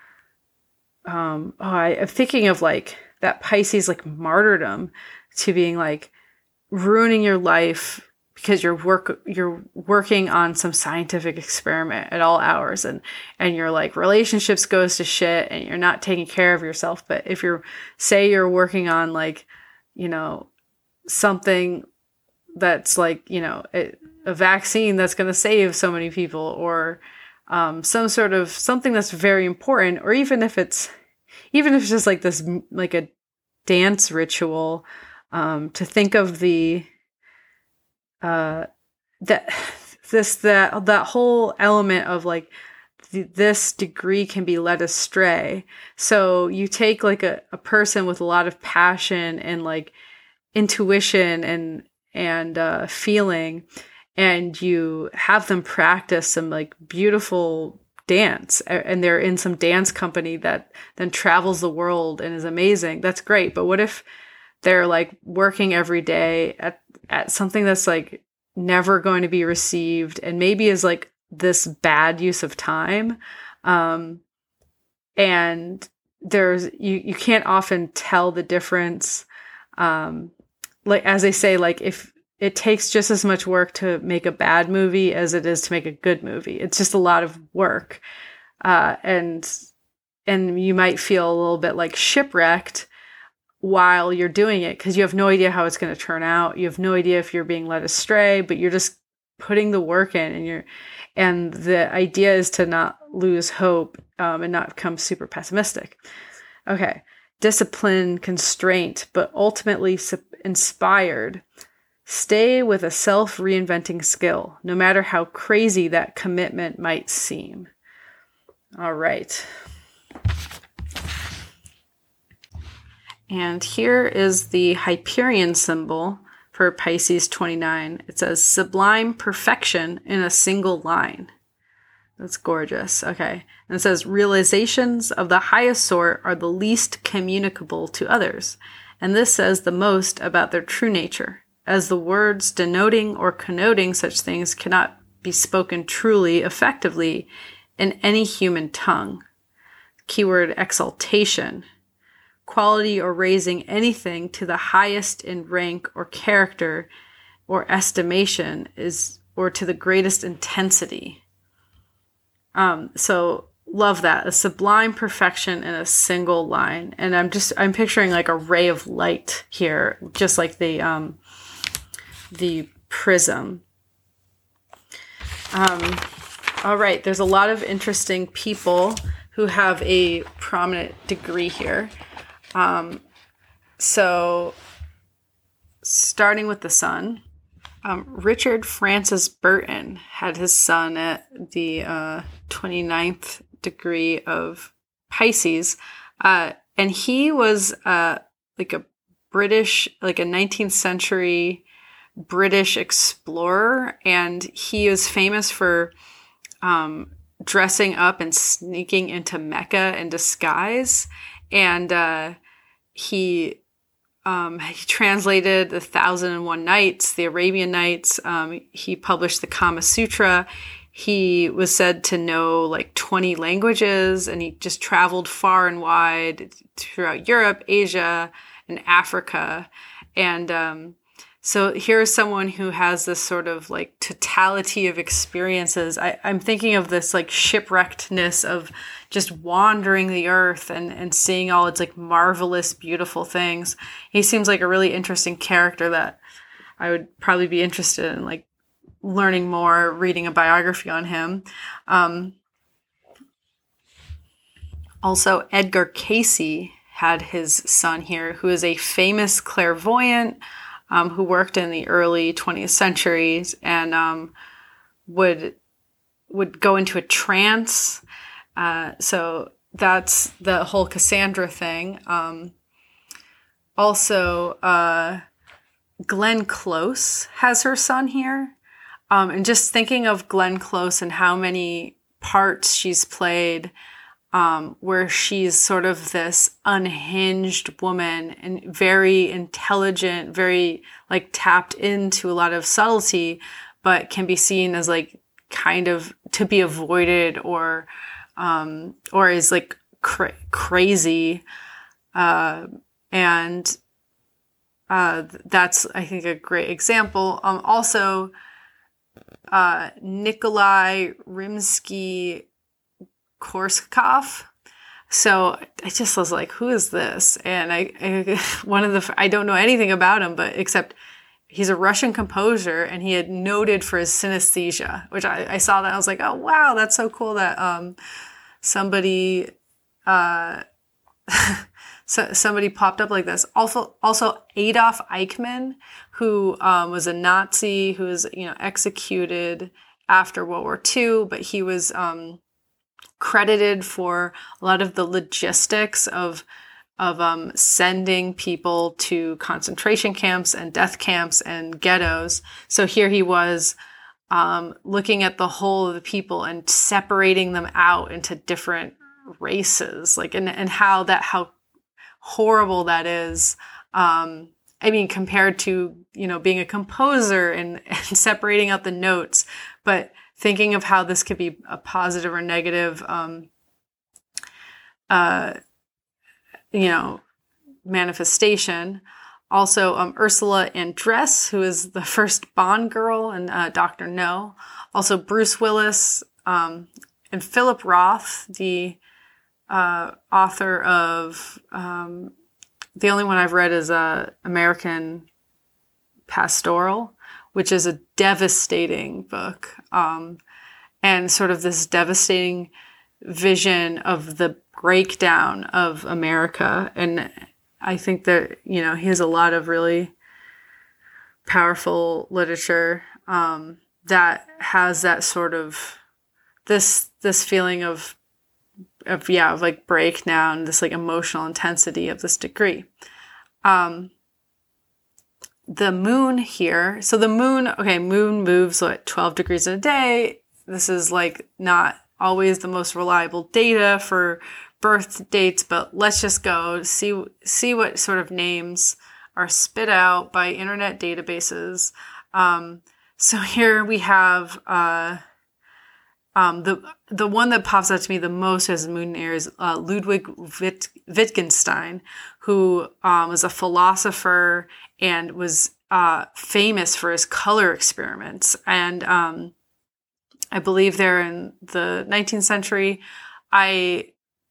Um, oh, I, I'm thinking of like that Pisces, like martyrdom to being like ruining your life because you're work you're working on some scientific experiment at all hours, and and your like relationships goes to shit and you're not taking care of yourself. But if you're, say you're working on like, you know, something that's like, you know, a, a vaccine that's going to save so many people, or um, some sort of something that's very important, or even if it's even if it's just like this, like a dance ritual, um, to think of the uh, that this that that whole element of like th- this degree can be led astray. So you take like a, a person with a lot of passion and like intuition and and uh, feeling, and you have them practice some like beautiful dance, and they're in some dance company that then travels the world and is amazing. That's great. But what if they're like working every day at, at something that's like never going to be received, and maybe is like this bad use of time. Um, and there's, you, you can't often tell the difference. Um, like, as they say, like if it takes just as much work to make a bad movie as it is to make a good movie, it's just a lot of work. Uh, and, and you might feel a little bit like shipwrecked while you're doing it, because you have no idea how it's going to turn out. You have no idea if you're being led astray, but you're just putting the work in, and you're, and the idea is to not lose hope, um, and not become super pessimistic. Okay. Discipline, constraint, but ultimately inspired. Stay with a self-reinventing skill, no matter how crazy that commitment might seem. All right. And here is the Hyperion symbol for Pisces twenty-nine. It says sublime perfection in a single line. That's gorgeous. Okay. And it says realizations of the highest sort are the least communicable to others. And this says the most about their true nature, as the words denoting or connoting such things cannot be spoken truly, effectively in any human tongue. Keyword exaltation. Quality or raising anything to the highest in rank or character or estimation is, or to the greatest intensity. Um, so love that. A sublime perfection in a single line. And I'm just, I'm picturing like a ray of light here, just like the, um, the prism. Um, all right. There's a lot of interesting people who have a prominent degree here. Um, so starting with the sun, um, Richard Francis Burton had his sun at the, uh, twenty-ninth degree of Pisces. Uh, and he was, uh, like a British, like a nineteenth century British explorer. And he was famous for, um, dressing up and sneaking into Mecca in disguise. And, uh, he, um, he translated the Thousand and One Nights, the Arabian Nights. Um, he published the Kama Sutra. He was said to know like twenty languages, and he just traveled far and wide throughout Europe, Asia, and Africa. And, um, so here's someone who has this sort of like totality of experiences. I, I'm thinking of this like shipwreckedness of just wandering the earth and, and seeing all its like marvelous, beautiful things. He seems like a really interesting character that I would probably be interested in like learning more, reading a biography on him. Um, also, Edgar Cayce had his son here, who is a famous clairvoyant, Um, who worked in the early twentieth centuries and um, would would go into a trance. Uh, so that's the whole Cassandra thing. Um, also, uh, Glenn Close has her son here. Um, and just thinking of Glenn Close and how many parts she's played, Um, where she's sort of this unhinged woman and very intelligent, very like tapped into a lot of subtlety, but can be seen as like kind of to be avoided or, um, or is like cra- crazy. Uh, and uh, that's, I think, a great example. Um, also, uh, Nikolai Rimsky-Korsakov. So I just was like, who is this? And I, I, one of the, I don't know anything about him, but except he's a Russian composer, and he had noted for his synesthesia, which I, I saw that. I was like, oh, wow, that's so cool that um, somebody, uh, so somebody popped up like this. Also, also Adolf Eichmann, who um, was a Nazi who was, you know, executed after World War Two, but he was um, credited for a lot of the logistics of of um, sending people to concentration camps and death camps and ghettos. So here he was um, looking at the whole of the people and separating them out into different races, like and and how that how horrible that is. Um, I mean, compared to, you know, being a composer and, and separating out the notes, but thinking of how this could be a positive or negative, um, uh, you know, manifestation. Also, um, Ursula Andress, who is the first Bond girl, and uh, Doctor No. Also, Bruce Willis um, and Philip Roth, the uh, author of um, the only one I've read is uh, American Pastoral, which is a devastating book, um, and sort of this devastating vision of the breakdown of America. And I think that, you know, he has a lot of really powerful literature um, that has that sort of this this feeling of of yeah of like breakdown, this like emotional intensity of this degree. Um, the moon here, so the moon, okay, moon moves at twelve degrees in a day. This is like not always the most reliable data for birth dates, but let's just go see see what sort of names are spit out by internet databases. Um, so here we have uh, um, the the one that pops out to me the most as moon air is uh, Ludwig Witt, Wittgenstein, who um, was a philosopher and was uh, famous for his color experiments. And um, I believe there in the nineteenth century, I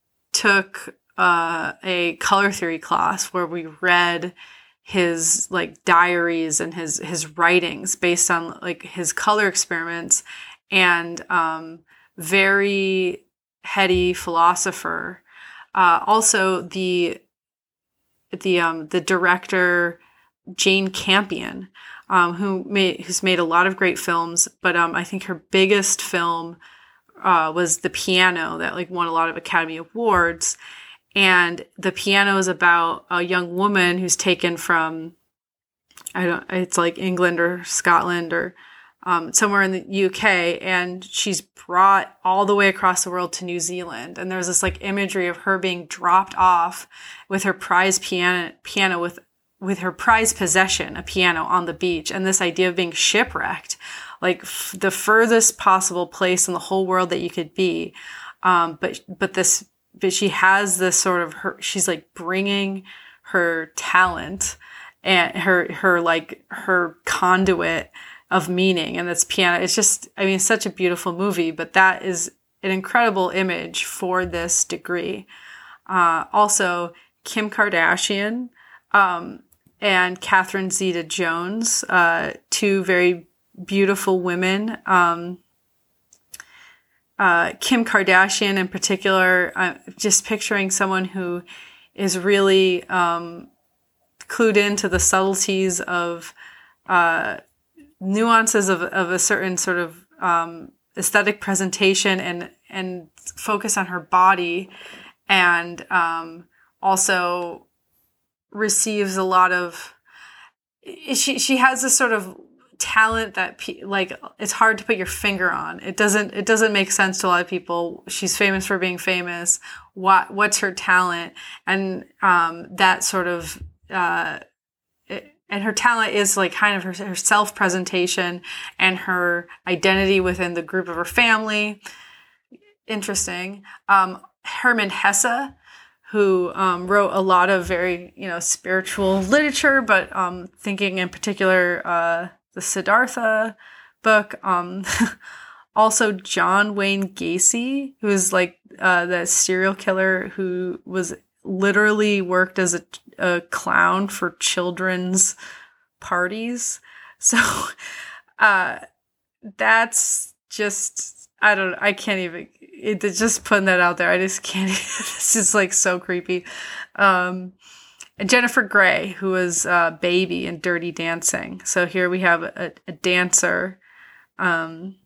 took uh, a color theory class where we read his like diaries and his his writings based on like his color experiments, and um, very heady philosopher. Uh, also, the the um, the director Jane Campion, um, who made who's made a lot of great films, but um, I think her biggest film uh, was The Piano, that like won a lot of Academy Awards. And The Piano is about a young woman who's taken from, I don't, it's like England or Scotland or um, somewhere in the U K, and she's brought all the way across the world to New Zealand. And there's this like imagery of her being dropped off with her prized piano, piano with with her prized possession, a piano, on the beach, and this idea of being shipwrecked, like f- the furthest possible place in the whole world that you could be. Um, but but this. But she has this sort of her, she's like bringing her talent and her, her like her conduit of meaning. And that's piano. It's just, I mean, such a beautiful movie, but that is an incredible image for this degree. Uh, also Kim Kardashian, um, and Catherine Zeta-Jones, uh, two very beautiful women, um, Uh, Kim Kardashian in particular, I'm just picturing someone who is really um, clued into the subtleties of uh, nuances of, of a certain sort of um, aesthetic presentation, and and focus on her body, and um, also receives a lot of. She she has this sort of talent that like it's hard to put your finger on. It doesn't it doesn't make sense to a lot of people. She's famous for being famous. What what's her talent? And um that sort of uh it, and her talent is like kind of her, her self-presentation and her identity within the group of her family. Interesting. Um Hermann Hesse, who um, wrote a lot of very, you know, spiritual literature, but um, thinking in particular uh, the Siddhartha book. Um, also, John Wayne Gacy, who is like uh, the serial killer who was literally worked as a, a clown for children's parties. So uh, that's just, I don't I can't even, it, just putting that out there, I just can't, it's just like so creepy. Um, and Jennifer Grey, who was uh, Baby in Dirty Dancing. So here we have a, a dancer. Um,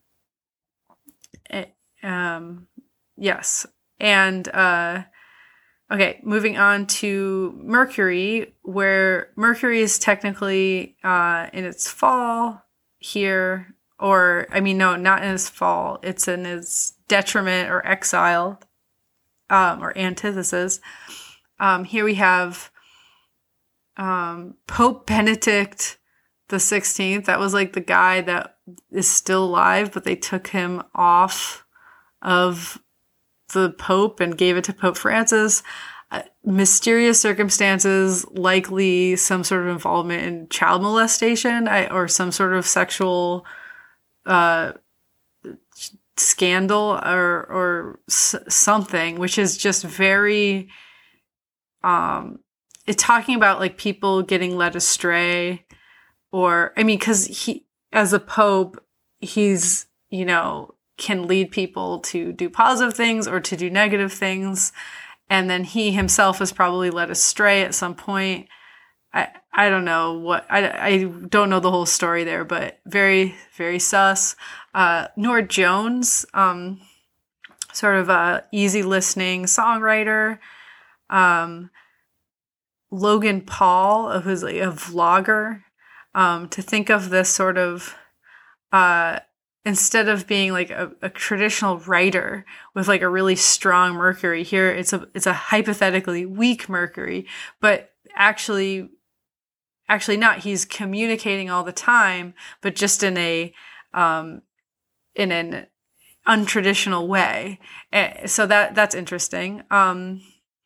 um, yes. And, uh, okay, moving on to Mercury, where Mercury is technically uh, in its fall here, or, I mean, no, not in its fall. It's in its detriment or exile, um, or antithesis. Um, here we have um, Pope Benedict the sixteenth. That was like the guy that is still alive, but they took him off of the Pope and gave it to Pope Francis. Uh, mysterious circumstances, likely some sort of involvement in child molestation I, or some sort of sexual uh, scandal or or s- something, which is just very. Um, it's talking about like people getting led astray, or I mean, because he, as a Pope, he's you know. can lead people to do positive things or to do negative things. And then he himself is probably led astray at some point. I, I don't know what, I, I don't know the whole story there, but very, very sus. Uh, Norah Jones, um, sort of a easy listening songwriter. Um, Logan Paul, who's like a vlogger. Um, to think of this sort of, uh, instead of being like a, a traditional writer with like a really strong Mercury, here it's a it's a hypothetically weak Mercury, but actually actually not. He's communicating all the time, but just in a um in an untraditional way. So that that's interesting. Um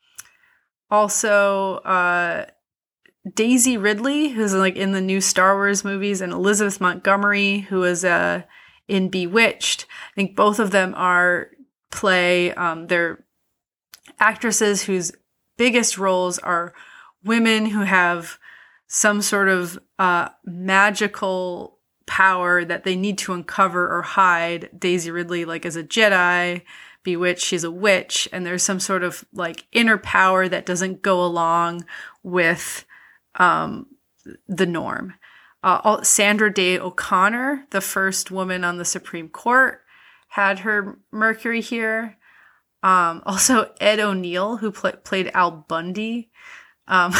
also uh Daisy Ridley, who's like in the new Star Wars movies, and Elizabeth Montgomery, who is a uh, in Bewitched. I think both of them are play, um, they're actresses whose biggest roles are women who have some sort of uh, magical power that they need to uncover or hide. Daisy Ridley, like, as a Jedi. Bewitched, she's a witch, and there's some sort of like inner power that doesn't go along with um, the norm. Uh, Sandra Day O'Connor, the first woman on the Supreme Court, had her Mercury here. Um, also, Ed O'Neill, who pl- played Al Bundy, um,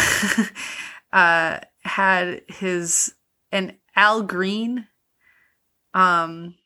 uh, had his, and Al Green, um,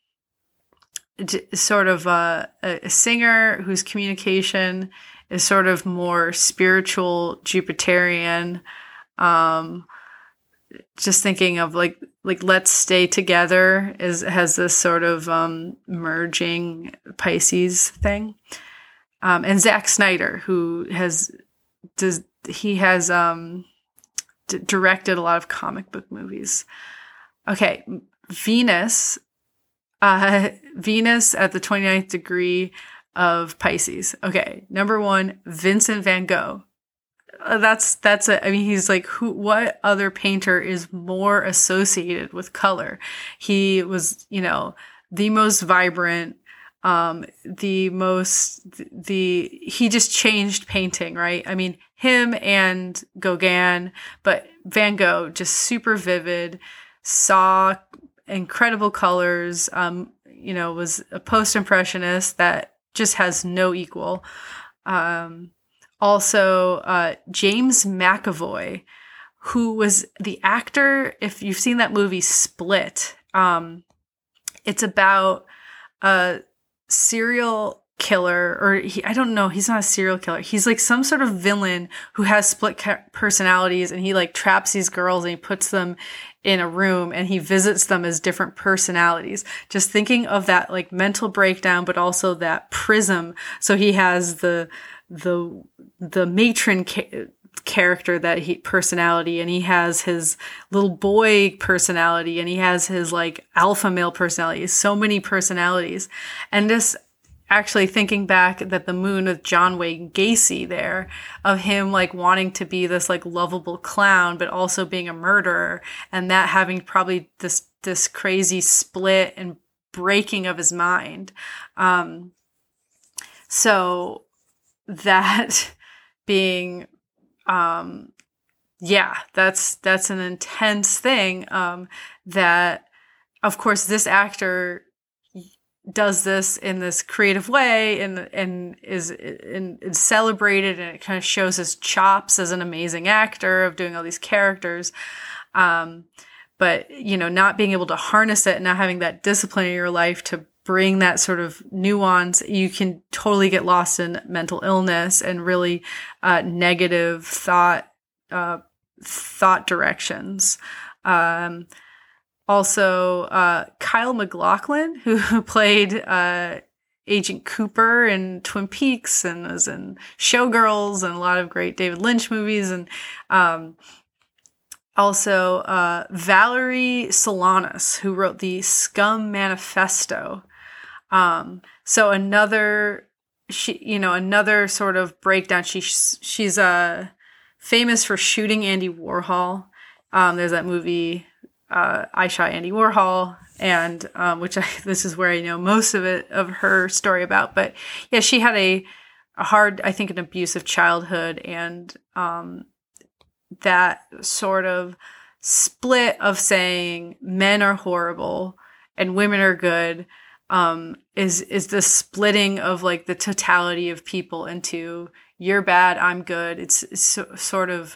d- sort of a, a singer whose communication is sort of more spiritual, Jupiterian. Um, just thinking of like, like Let's Stay Together is, has this sort of, um, merging Pisces thing. Um, and Zack Snyder, who has, does, he has, um, d- directed a lot of comic book movies. Okay. Venus, uh, Venus at the twenty-ninth degree of Pisces. Okay. Number one, Vincent van Gogh. Uh, that's, that's a, I mean, he's like, who, what other painter is more associated with color? He was, you know, the most vibrant, um, the most, the, he just changed painting, right? I mean, him and Gauguin, but Van Gogh, just super vivid, saw incredible colors, um, you know, was a post-impressionist that just has no equal. Um, Also, uh, James McAvoy, who was the actor, if you've seen that movie Split, um, it's about a serial killer, or he, I don't know, he's not a serial killer. He's like some sort of villain who has split ca- personalities, and he like traps these girls and he puts them in a room and he visits them as different personalities. Just thinking of that like mental breakdown, but also that prism. So he has the the the matron ca- character that he personality, and he has his little boy personality, and he has his like alpha male personality. So many personalities, and this. Actually thinking back that the Moon of John Wayne Gacy there, of him like wanting to be this like lovable clown, but also being a murderer, and that having probably this this crazy split and breaking of his mind. Um, so that being, um, yeah, that's that's an intense thing. Um, that, of course, this actor does this in this creative way and and is and, and celebrated, and it kind of shows his chops as an amazing actor of doing all these characters. Um, but, you know, not being able to harness it and not having that discipline in your life to bring that sort of nuance, you can totally get lost in mental illness and really uh, negative thought uh, thought directions. Um, Also, uh, Kyle MacLachlan, who, who played uh, Agent Cooper in Twin Peaks and was in Showgirls and a lot of great David Lynch movies. And um, also uh, Valerie Solanas, who wrote the Scum Manifesto. Um, so another, she, you know, another sort of breakdown. She, she's uh, famous for shooting Andy Warhol. Um, there's that movie... Uh, I Shot Andy Warhol, and um, which I, this is where I know most of it of her story about. But yeah, she had a, a hard, I think, an abusive childhood, and um, that sort of split of saying men are horrible and women are good um, is is the splitting of like the totality of people into you're bad, I'm good. It's, it's so, sort of.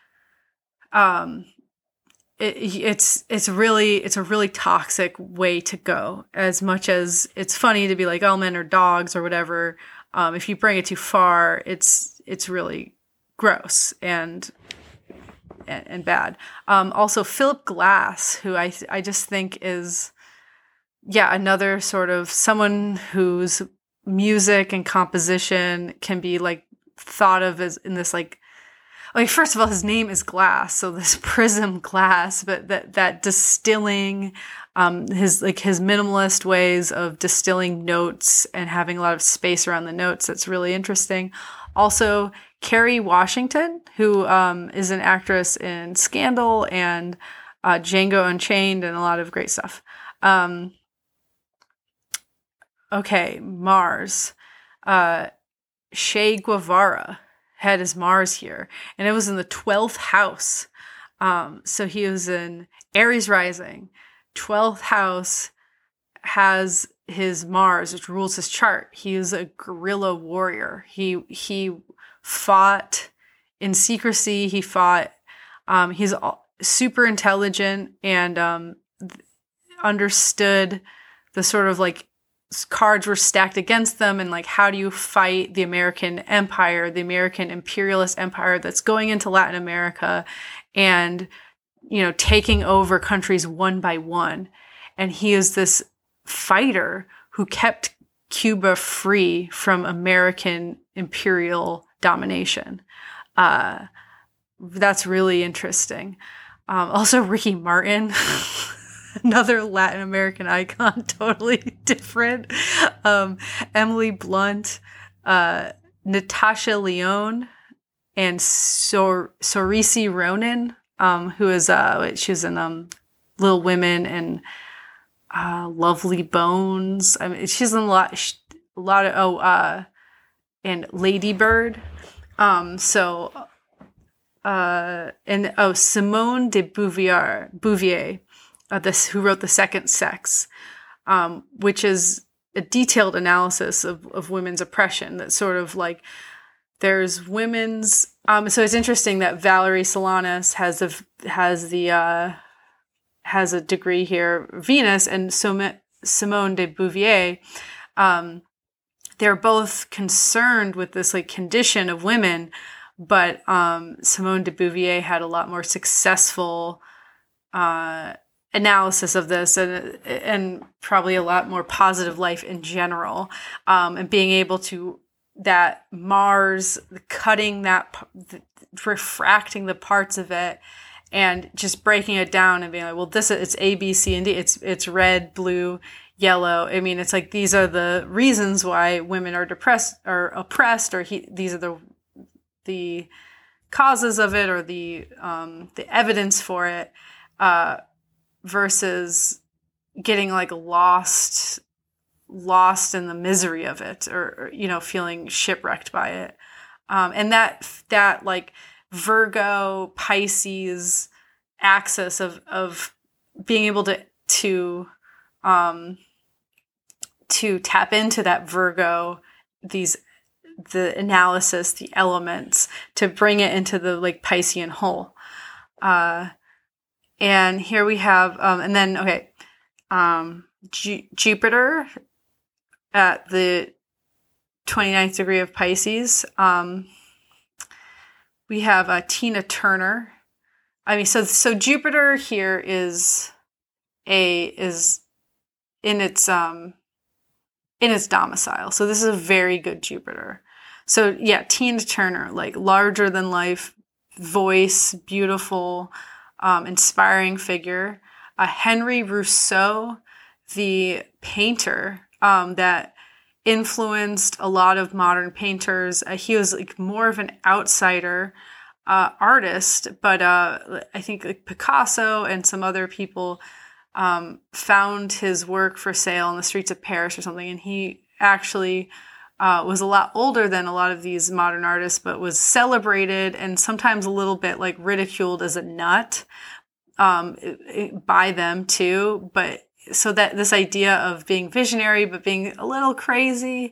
Um, It, it's it's really it's a really toxic way to go. As much as it's funny to be like, oh, men are dogs or whatever, um, if you bring it too far, it's it's really gross and and, and bad. Um, also, Philip Glass, who I I just think is yeah another sort of someone whose music and composition can be like thought of as in this like. Like, first of all, his name is Glass, so this prism glass, but that, that distilling, um, his, like, his minimalist ways of distilling notes and having a lot of space around the notes, that's really interesting. Also, Kerry Washington, who, um, is an actress in Scandal and, uh, Django Unchained and a lot of great stuff. Um, okay, Mars. Uh, Che Guevara had his Mars here, and it was in the twelfth house. Um, so he was in Aries rising. twelfth house has his Mars, which rules his chart. He is a guerrilla warrior. He he fought in secrecy. He fought. Um, he's super intelligent and um, understood the sort of like cards were stacked against them, and like how do you fight the American empire, the American imperialist empire that's going into Latin America and, you know, taking over countries one by one. And he is this fighter who kept Cuba free from American imperial domination. Uh, that's really interesting. Um, also, Ricky Martin. Another Latin American icon, totally different. Um, Emily Blunt, uh, Natasha Lyonne, and Sor- Saoirse Ronan, um, who is uh, she was in um, Little Women and uh, Lovely Bones. I mean, she's in a lot, a lot of oh, uh, and Lady Bird. Um, so, uh, and oh, Simone de Beauvoir, Bouvier. Uh, this who wrote The Second Sex, um, which is a detailed analysis of, of women's oppression. That sort of like there's women's. Um, so it's interesting that Valerie Solanas has the has the uh, has a degree here, Venus, and Sim- Simone de Beauvoir. Um, they're both concerned with this like condition of women, but um, Simone de Beauvoir had a lot more successful. Uh, analysis of this and and probably a lot more positive life in general, um, and being able to that Mars cutting that, refracting the parts of it, and just breaking it down and being like, well, this is, it's A, B, C, and D. It's it's red, blue, yellow. I mean, it's like these are the reasons why women are depressed or oppressed, or he, these are the the causes of it, or the um, the evidence for it, uh, versus getting like lost lost in the misery of it, or, or you know, feeling shipwrecked by it. Um, and that that like Virgo Pisces axis of of being able to to um, to tap into that Virgo, these the analysis, the elements, to bring it into the like Piscean whole. Uh, and here we have, um, and then okay, um, Ju- Jupiter at the twenty-ninth degree of Pisces. Um, we have uh, Tina Turner. I mean, so so Jupiter here is a is in its um in its domicile. So this is a very good Jupiter. So yeah, Tina Turner, like larger than life voice, beautiful, um, inspiring figure. Uh, Henry Rousseau, the painter um, that influenced a lot of modern painters. Uh, he was like more of an outsider uh, artist, but uh, I think like Picasso and some other people um, found his work for sale on the streets of Paris or something, and he actually uh, was a lot older than a lot of these modern artists, but was celebrated and sometimes a little bit like ridiculed as a nut um, by them too. But so that this idea of being visionary, but being a little crazy,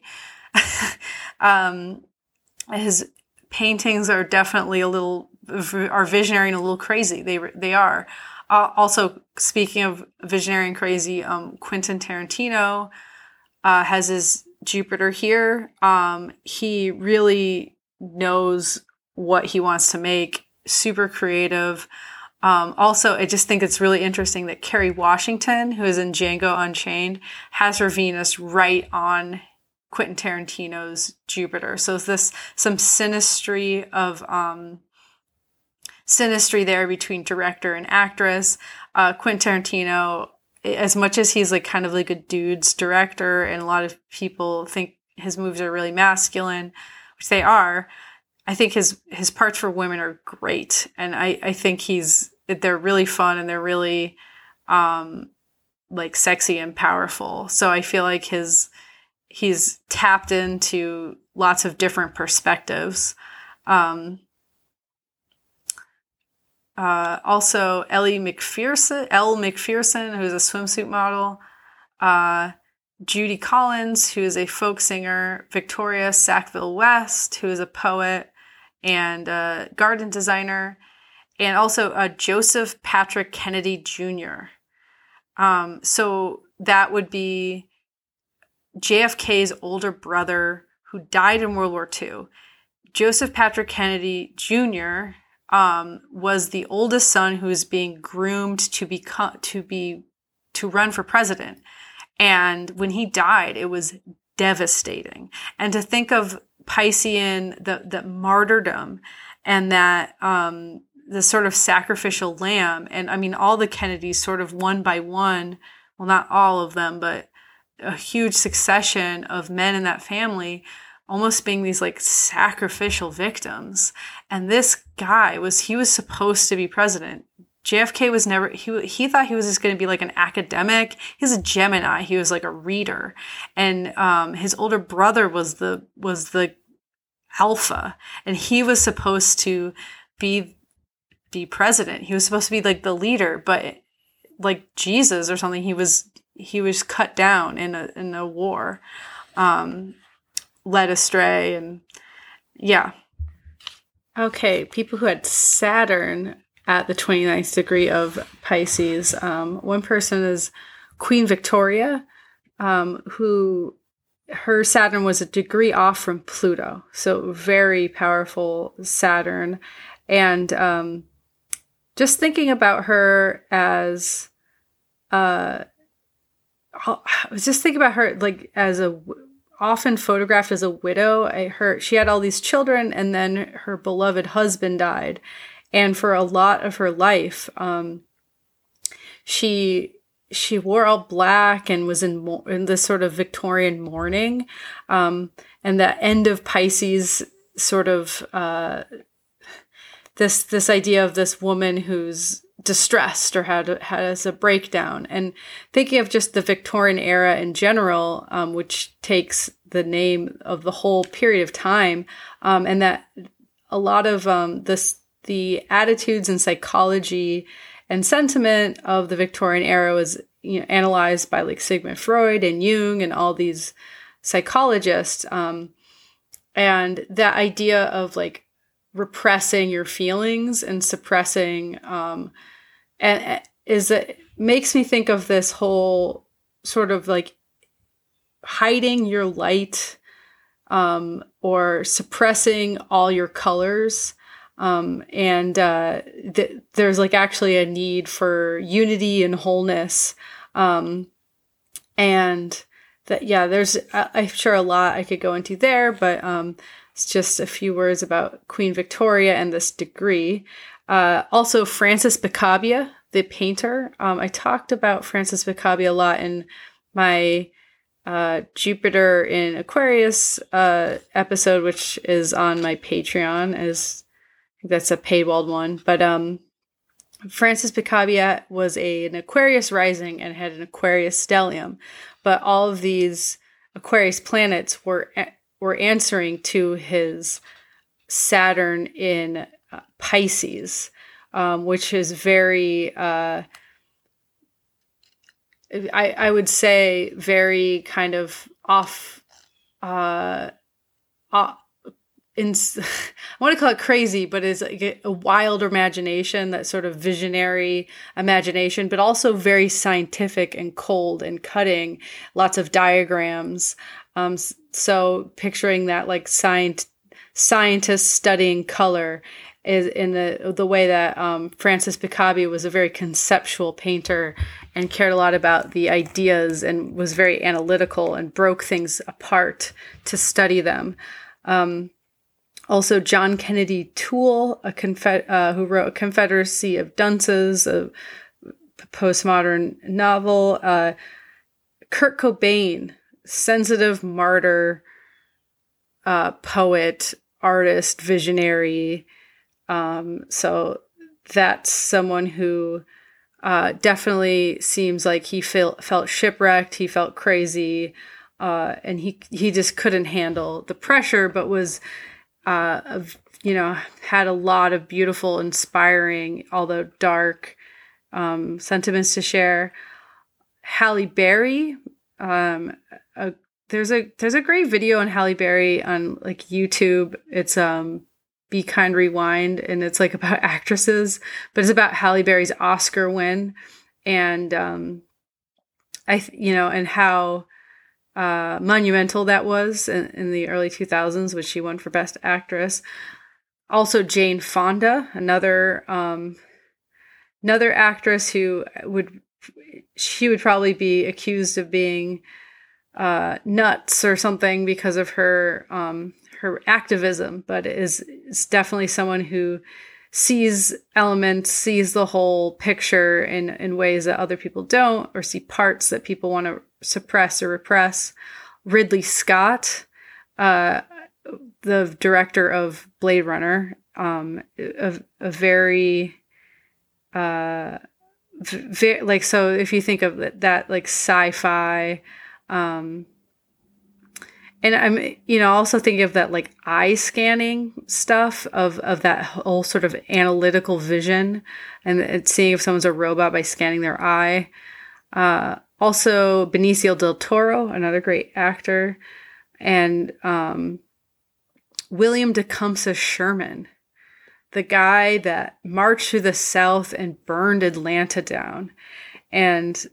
um, his paintings are definitely a little, are visionary and a little crazy. They, they are. Uh, also, speaking of visionary and crazy, um, Quentin Tarantino uh, has his Jupiter here. Um, he really knows what he wants to make, super creative. Um, also, I just think it's really interesting that Kerry Washington, who is in Django Unchained, has her Venus right on Quentin Tarantino's Jupiter. So it's this some synastry of um, synastry there between director and actress. Uh, Quentin Tarantino, as much as he's like kind of like a dude's director, and a lot of people think his movies are really masculine, which they are, I think his his parts for women are great, and I I think he's they're really fun and they're really um, like sexy and powerful. So I feel like his he's tapped into lots of different perspectives. Um, uh, also, Ellie McPherson, Elle McPherson, who's a swimsuit model. Uh, Judy Collins, who is a folk singer. Victoria Sackville West, who is a poet and a garden designer. And also uh, Joseph Patrick Kennedy Junior Um, so that would be J F K's older brother who died in World War Two. Joseph Patrick Kennedy Junior Um, was the oldest son who was being groomed to become to be to run for president. And when he died, it was devastating. And to think of Piscean, the the martyrdom, and that um, the sort of sacrificial lamb, and I mean all the Kennedys sort of one by one, well, not all of them, but a huge succession of men in that family almost being these like sacrificial victims. And this guy was, he was supposed to be president. J F K was never, he he thought he was just going to be like an academic. He's a Gemini. He was like a reader. And um, his older brother was the, was the alpha. And he was supposed to be, be president. He was supposed to be like the leader, but like Jesus or something, he was, he was cut down in a, in a war, um, led astray. And yeah. Okay. People who had Saturn at the twenty-ninth degree of Pisces. Um, one person is Queen Victoria, um, who her Saturn was a degree off from Pluto. So very powerful Saturn. And um, just thinking about her as, uh, I was just thinking about her like as a, often photographed as a widow. I her she had all these children, and then her beloved husband died, and for a lot of her life, um, she she wore all black and was in mo- in this sort of Victorian mourning, um, and the end of Pisces sort of uh, this this idea of this woman who's distressed or had has a breakdown, and thinking of just the Victorian era in general, um, which takes the name of the whole period of time, um, and that a lot of um, this the attitudes and psychology and sentiment of the Victorian era was, you know, analyzed by like Sigmund Freud and Jung and all these psychologists, um, and that idea of like repressing your feelings and suppressing, um, and is it makes me think of this whole sort of like hiding your light, um, or suppressing all your colors. Um, and, uh, th- there's like actually a need for unity and wholeness. Um, and that, yeah, there's, I- I'm sure a lot I could go into there, but, um, it's just a few words about Queen Victoria and this degree. Uh, also, Francis Picabia, the painter. Um, I talked about Francis Picabia a lot in my uh, Jupiter in Aquarius uh, episode, which is on my Patreon. As that's a paywalled one. But um, Francis Picabia was a, an Aquarius rising and had an Aquarius stellium. But all of these Aquarius planets were were answering to his Saturn in uh, Pisces, um, which is very, uh, I, I would say, very kind of off, uh, off in, I want to call it crazy, but it's like a, a wild imagination, that sort of visionary imagination, but also very scientific and cold and cutting, lots of diagrams. Um, so picturing that like science, scientists studying color is in the the way that um, Francis Picabia was a very conceptual painter and cared a lot about the ideas and was very analytical and broke things apart to study them. Um, also, John Kennedy Toole, a confe- uh, who wrote A Confederacy of Dunces, a postmodern novel. Uh, Kurt Cobain, sensitive martyr, uh, poet, artist, visionary. Um, so that's someone who uh, definitely seems like he felt felt shipwrecked. He felt crazy, uh, and he he just couldn't handle the pressure, but was, uh, of, you know, had a lot of beautiful, inspiring, although dark, um, sentiments to share. Halle Berry, um, a, there's a there's a great video on Halle Berry on like YouTube. It's um. Be Kind Rewind, and it's like about actresses, but it's about Halle Berry's Oscar win, and um, I, th- you know, and how uh, monumental that was in, in the early two thousands, which she won for Best Actress. Also, Jane Fonda, another um, another actress who would she would probably be accused of being uh, nuts or something because of her. Um, her activism, but is, is definitely someone who sees elements, sees the whole picture in, in ways that other people don't, or see parts that people want to suppress or repress. Ridley Scott, uh, the director of Blade Runner, um, a, a very, uh, very, like, so if you think of that, that like sci-fi, um, and I'm, you know, also thinking of that like eye scanning stuff of, of that whole sort of analytical vision, and seeing if someone's a robot by scanning their eye. Uh, also, Benicio del Toro, another great actor, and um, William Tecumseh Sherman, the guy that marched through the South and burned Atlanta down, and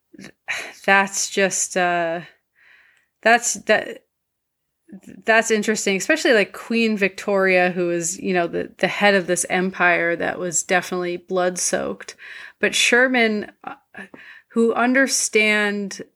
that's just uh, that's that. That's interesting, especially like Queen Victoria, who is, you know, the, the head of this empire that was definitely blood soaked. But Sherman, uh, who understand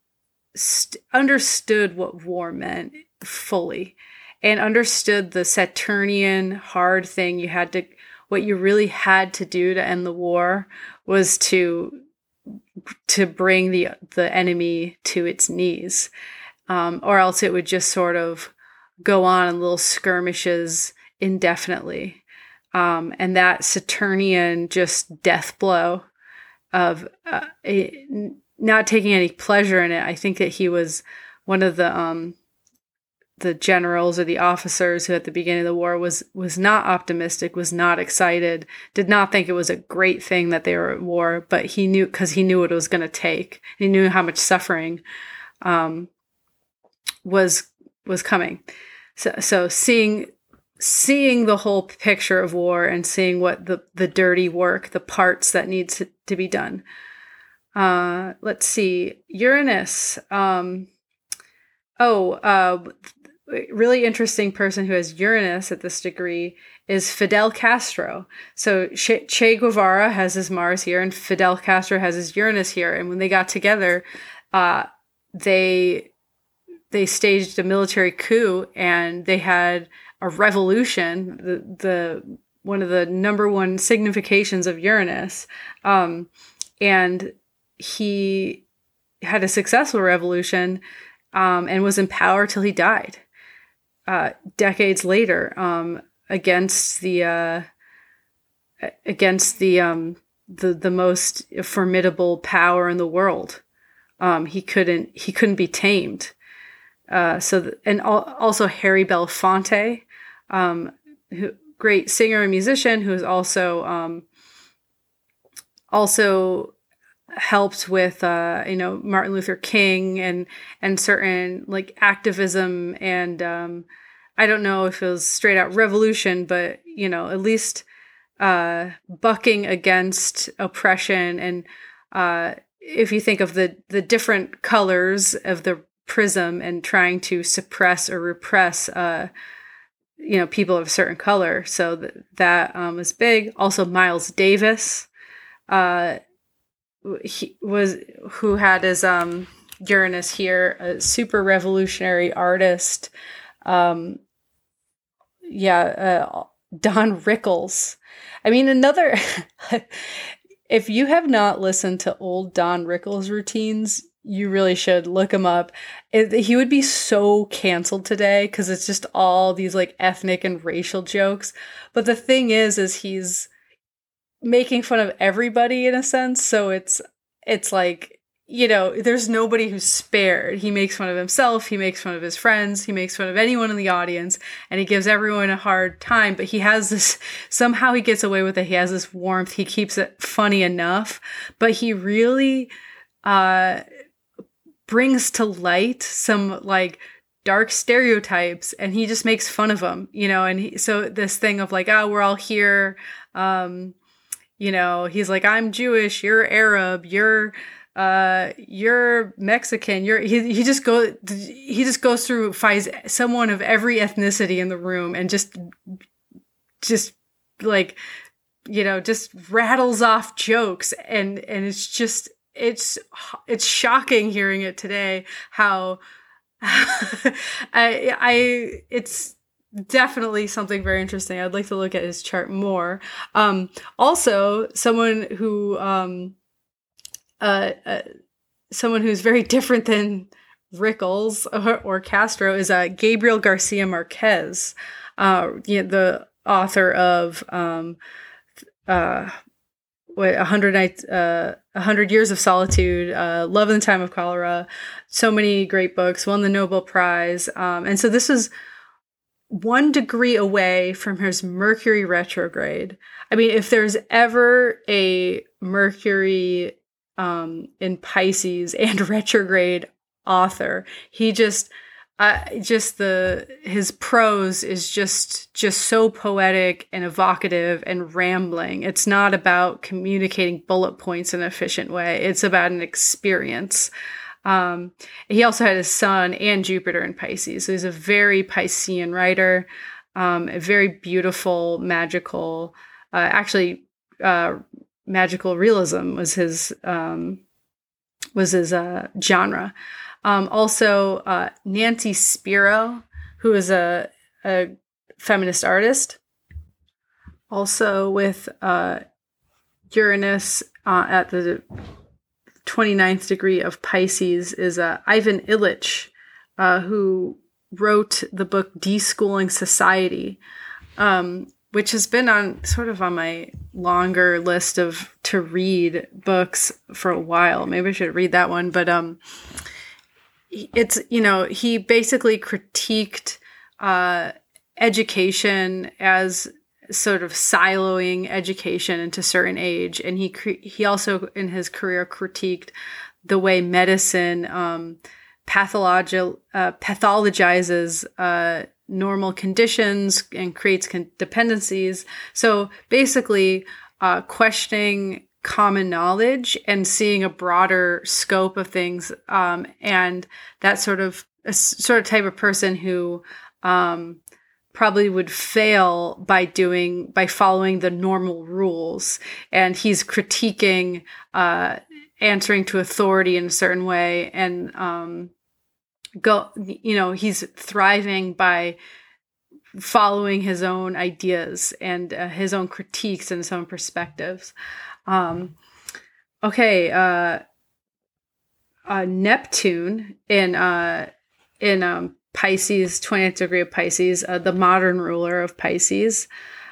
st- understood what war meant fully, and understood the Saturnian hard thing you had to, what you really had to do to end the war was to to bring the the enemy to its knees, um, or else it would just sort of go on in little skirmishes indefinitely. Um, and that Saturnian just death blow of uh, a, not taking any pleasure in it. I think that he was one of the um, the generals or the officers who at the beginning of the war was was not optimistic, was not excited, did not think it was a great thing that they were at war, but he knew, because he knew what it was going to take. He knew how much suffering um, was was coming. So so seeing seeing the whole picture of war and seeing what the, the dirty work, the parts that needs to, to be done. Uh, let's see, Uranus. Um, oh, uh, really interesting person who has Uranus at this degree is Fidel Castro. So che, che Guevara has his Mars here, and Fidel Castro has his Uranus here. And when they got together, uh, they they staged a military coup, and they had a revolution. The the one of the number one significations of Uranus, um, and he had a successful revolution, um, and was in power till he died. Uh, decades later, um, against the uh, against the um, the the most formidable power in the world, um, he couldn't he couldn't be tamed. Uh, so th- and al- also Harry Belafonte, um, who, great singer and musician, who is also um, also helped with uh, you know Martin Luther King and and certain like activism, and um, I don't know if it was straight out revolution, but you know at least uh, bucking against oppression. And uh, if you think of the the different colors of the prism and trying to suppress or repress uh, you know people of a certain color, so th- that um, was big. Also Miles Davis. Uh, He was who had his um, Uranus here, a super revolutionary artist. Um, yeah, uh, Don Rickles. I mean, another. If you have not listened to old Don Rickles routines, you really should look him up. It, he would be so canceled today because it's just all these like ethnic and racial jokes. But the thing is, is he's making fun of everybody in a sense. So it's, it's like, you know, there's nobody who's spared. He makes fun of himself. He makes fun of his friends. He makes fun of anyone in the audience, and he gives everyone a hard time. But he has this, somehow he gets away with it. He has this warmth. He keeps it funny enough, but he really, uh, brings to light some like dark stereotypes, and he just makes fun of them, you know. And he, so this thing of like, oh, we're all here. Um, You know, he's like, I'm Jewish, you're Arab, you're, uh, you're Mexican, you're, he, he just go, he just goes through, finds someone of every ethnicity in the room and just, just like, you know, just rattles off jokes. And, and it's just, it's, it's shocking hearing it today, how, I, I, it's, definitely something very interesting. I'd like to look at his chart more. Um, also, someone who, um, uh, uh, someone who's very different than Rickles or, or Castro is uh, Gabriel Garcia Marquez, uh, you know, the author of um, uh, what a hundred nights, uh, a hundred years of solitude, uh, Love in the Time of Cholera. So many great books. Won the Nobel Prize, um, and so this is one degree away from his Mercury retrograde. I mean, if there's ever a Mercury um, in Pisces and retrograde author, he just, uh, just the, his prose is just, just so poetic and evocative and rambling. It's not about communicating bullet points in an efficient way. It's about an experience. Um, he also had his sun and Jupiter in Pisces. So he's a very Piscean writer, um, a very beautiful, magical, uh, actually, uh, magical realism was his, um, was his, uh, genre. Um, also, uh, Nancy Spiro, who is a, a feminist artist. Also with uh, Uranus uh, at the twenty-ninth degree of Pisces is uh, Ivan Illich, uh, who wrote the book Deschooling Society, um, which has been on sort of on my longer list of to read books for a while. Maybe I should read that one. But um, it's, you know, he basically critiqued uh, education as sort of siloing education into certain age. And he cre- he also in his career critiqued the way medicine um, pathologi- uh, pathologizes uh, normal conditions and creates con- dependencies. So basically uh, questioning common knowledge and seeing a broader scope of things. Um, and that sort of a sort of type of person who um, probably would fail by doing, by following the normal rules. And he's critiquing, uh, answering to authority in a certain way, and, um, go, you know, he's thriving by following his own ideas and uh, his own critiques and his own perspectives. Um, okay. Uh, uh, Neptune in, uh, in, um, Pisces, twentieth degree of Pisces, uh, the modern ruler of Pisces.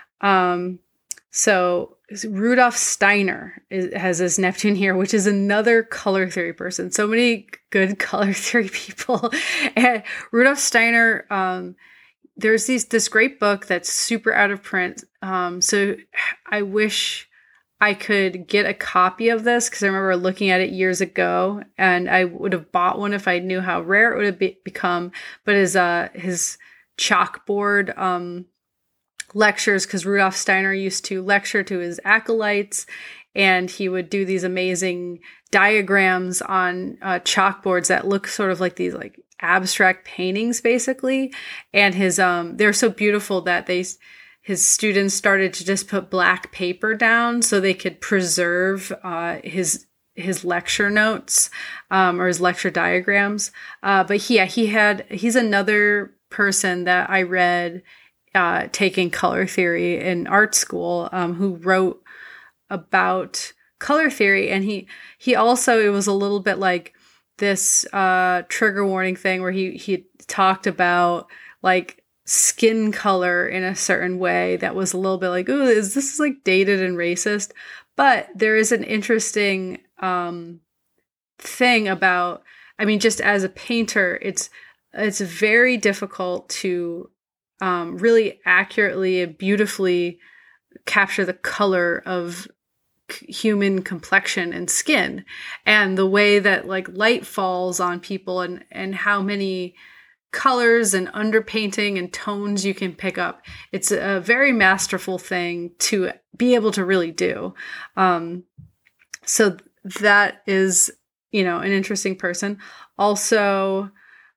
Um, so Rudolf Steiner is, has this Neptune here, which is another color theory person. So many good color theory people. And Rudolf Steiner, um, there's these, this great book that's super out of print. Um, so I wish I could get a copy of this, because I remember looking at it years ago, and I would have bought one if I knew how rare it would have be- become. But his uh, his chalkboard um, lectures, because Rudolf Steiner used to lecture to his acolytes, and he would do these amazing diagrams on uh, chalkboards that look sort of like these like abstract paintings, basically. And his um, they're so beautiful that they. His students started to just put black paper down so they could preserve uh, his his lecture notes um, or his lecture diagrams. Uh, but he, yeah, he had he's another person that I read uh, taking color theory in art school, um, who wrote about color theory, and he he also, it was a little bit like this uh, trigger warning thing where he he talked about like skin color in a certain way that was a little bit like, ooh, is this like dated and racist? But there is an interesting um, thing about, I mean, just as a painter, it's it's very difficult to um, really accurately and beautifully capture the color of human complexion and skin, and the way that like light falls on people, and and how many colors and underpainting and tones you can pick up. It's a very masterful thing to be able to really do. Um, so that is, you know, an interesting person. Also,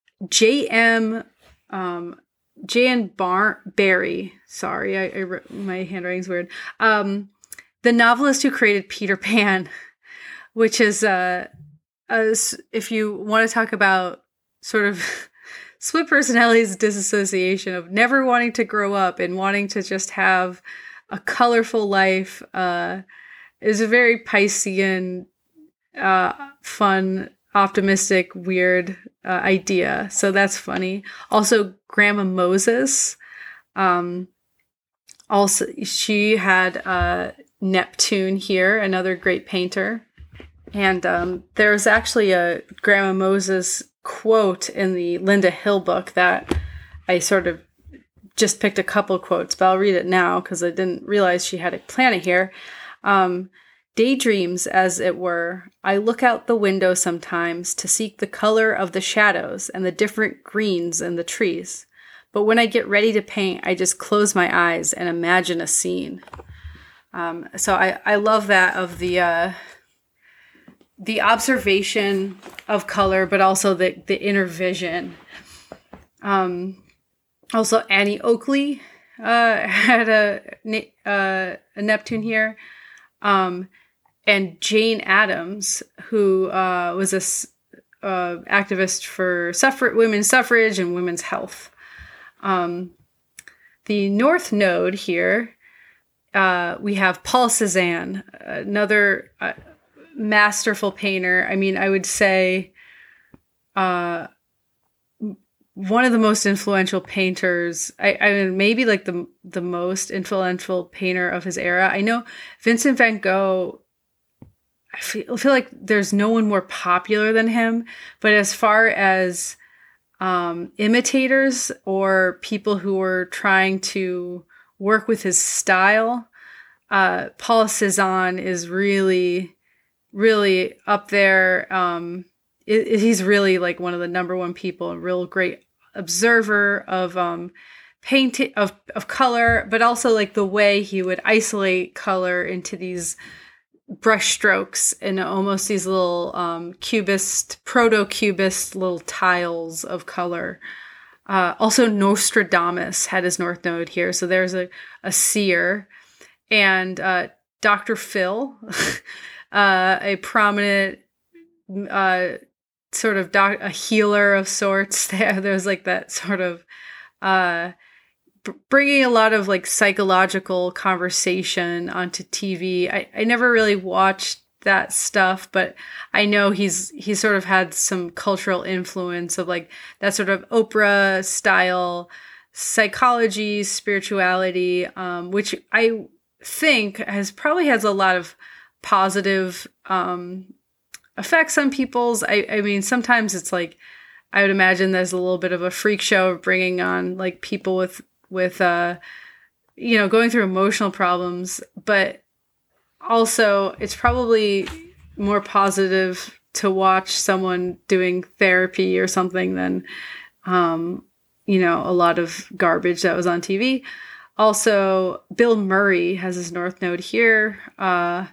J M Um, J N Bar- Barrie. Sorry, I, I my handwriting's weird. Um, the novelist who created Peter Pan, which is, uh, uh, if you want to talk about sort of split personalities disassociation of never wanting to grow up and wanting to just have a colorful life, uh, is a very Piscean, uh, fun, optimistic, weird uh, idea. So that's funny. Also, Grandma Moses. Um, also, she had uh, Neptune here, another great painter. And um, there's actually a Grandma Moses quote in the Linda Hill book that I sort of just picked a couple quotes, but I'll read it now because I didn't realize she had a planet here. Um, Daydreams, as it were, I look out the window sometimes to seek the color of the shadows and the different greens in the trees. But when I get ready to paint, I just close my eyes and imagine a scene. Um, so I, I love that of the uh, the observation of color, but also the, the inner vision. Um, also, Annie Oakley uh, had a, uh, a Neptune here. Um, and Jane Addams, who uh, was a, uh, activist for suffrage, women's suffrage and women's health. Um, the North Node here, uh, we have Paul Cézanne, another uh, masterful painter. I mean, I would say uh, one of the most influential painters. I, I mean, maybe like the the most influential painter of his era. I know Vincent van Gogh. I feel, I feel like there's no one more popular than him. But as far as um, imitators or people who were trying to work with his style, uh, Paul Cézanne is really, really up there. Um, it, it, he's really like one of the number one people, a real great observer of um, painting, of, of color, but also like the way he would isolate color into these brush strokes and almost these little um, cubist, proto-cubist little tiles of color. Uh, also, Nostradamus had his North Node here. So there's a, a seer. And uh, Doctor Phil, uh, a prominent uh, sort of doc- a healer of sorts. There, there's like that sort of uh, bringing a lot of like psychological conversation onto T V. I, I never really watched that stuff, but I know he's he's sort of had some cultural influence of like that sort of Oprah style psychology, spirituality, um, which I think has probably has a lot of positive um, effects on people's. I, I mean, sometimes it's like I would imagine there's a little bit of a freak show of bringing on like people with with, uh, you know, going through emotional problems, but also it's probably more positive to watch someone doing therapy or something than, um, you know, a lot of garbage that was on T V. Also, Bill Murray has his North Node here. Uh,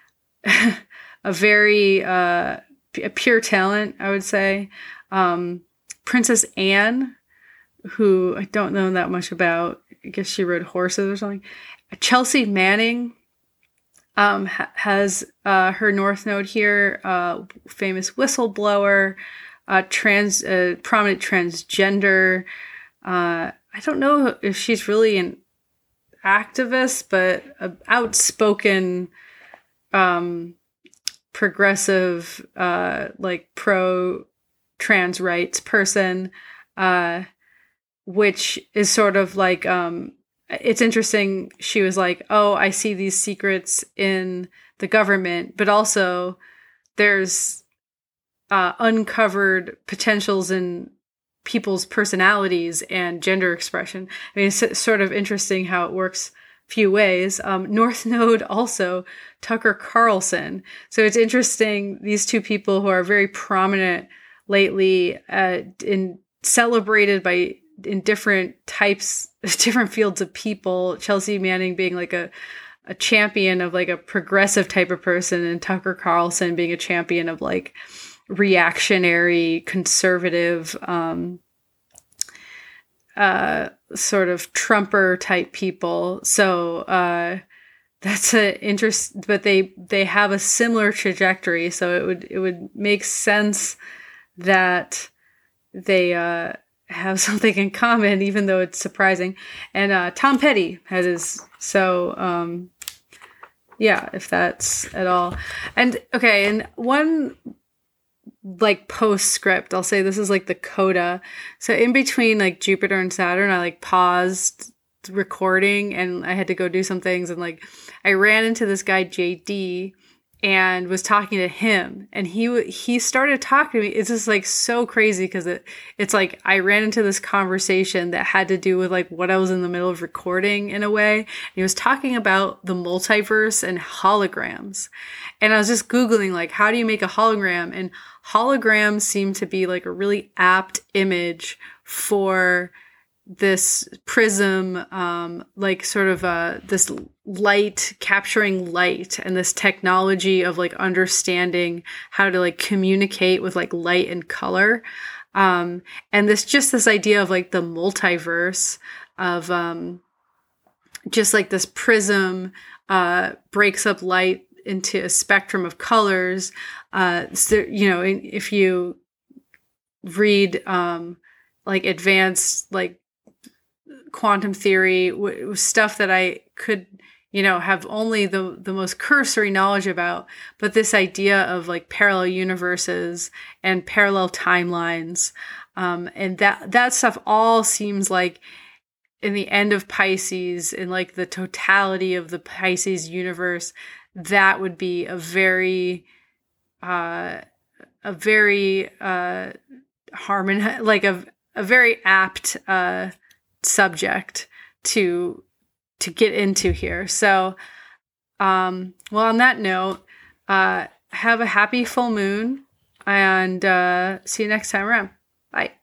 a very, uh, a pure talent, I would say. Um, Princess Anne, who I don't know that much about. I guess she rode horses or something. Chelsea Manning um, ha- has uh, her North Node here. Uh, famous whistleblower, uh, trans, uh, prominent transgender. Uh, I don't know if she's really an activist, but an outspoken, um, progressive, uh, like pro trans rights person. Uh, which is sort of like, um, it's interesting. She was like, oh, I see these secrets in the government, but also there's uh, uncovered potentials in people's personalities and gender expression. I mean, it's sort of interesting how it works a few ways. Um, North Node also, Tucker Carlson. So it's interesting, these two people who are very prominent lately uh, in celebrated by in different types, different fields of people. Chelsea Manning being like a, a champion of like a progressive type of person, and Tucker Carlson being a champion of like reactionary, conservative, um, uh, sort of Trumper type people. So uh, that's a interest, but they they have a similar trajectory. So it would it would make sense that they uh, have something in common, even though it's surprising. And uh, Tom Petty has his, so um, yeah, if that's at all. And okay, and one like postscript, I'll say this is like the coda. So in between like Jupiter and Saturn, I like paused recording and I had to go do some things, and like I ran into this guy J D and was talking to him, and he he started talking to me. It's just like so crazy because it it's like I ran into this conversation that had to do with like what I was in the middle of recording in a way. And he was talking about the multiverse and holograms, and I was just Googling like, how do you make a hologram? And holograms seem to be like a really apt image for this prism, um, like sort of uh, this light, capturing light, and this technology of like understanding how to like communicate with like light and color. Um, and this, just this idea of like the multiverse of um, just like this prism uh, breaks up light into a spectrum of colors. Uh, so, you know, if you read um, like advanced like quantum theory, w- stuff that I could, you know, have only the the most cursory knowledge about. But this idea of like parallel universes and parallel timelines, um, and that that stuff all seems like in the end of Pisces, in like the totality of the Pisces universe, that would be a very, uh, a very uh, harmon like a a very apt uh, subject to to get into here. So, um, well, on that note, uh, have a happy full moon, and uh, see you next time around. Bye.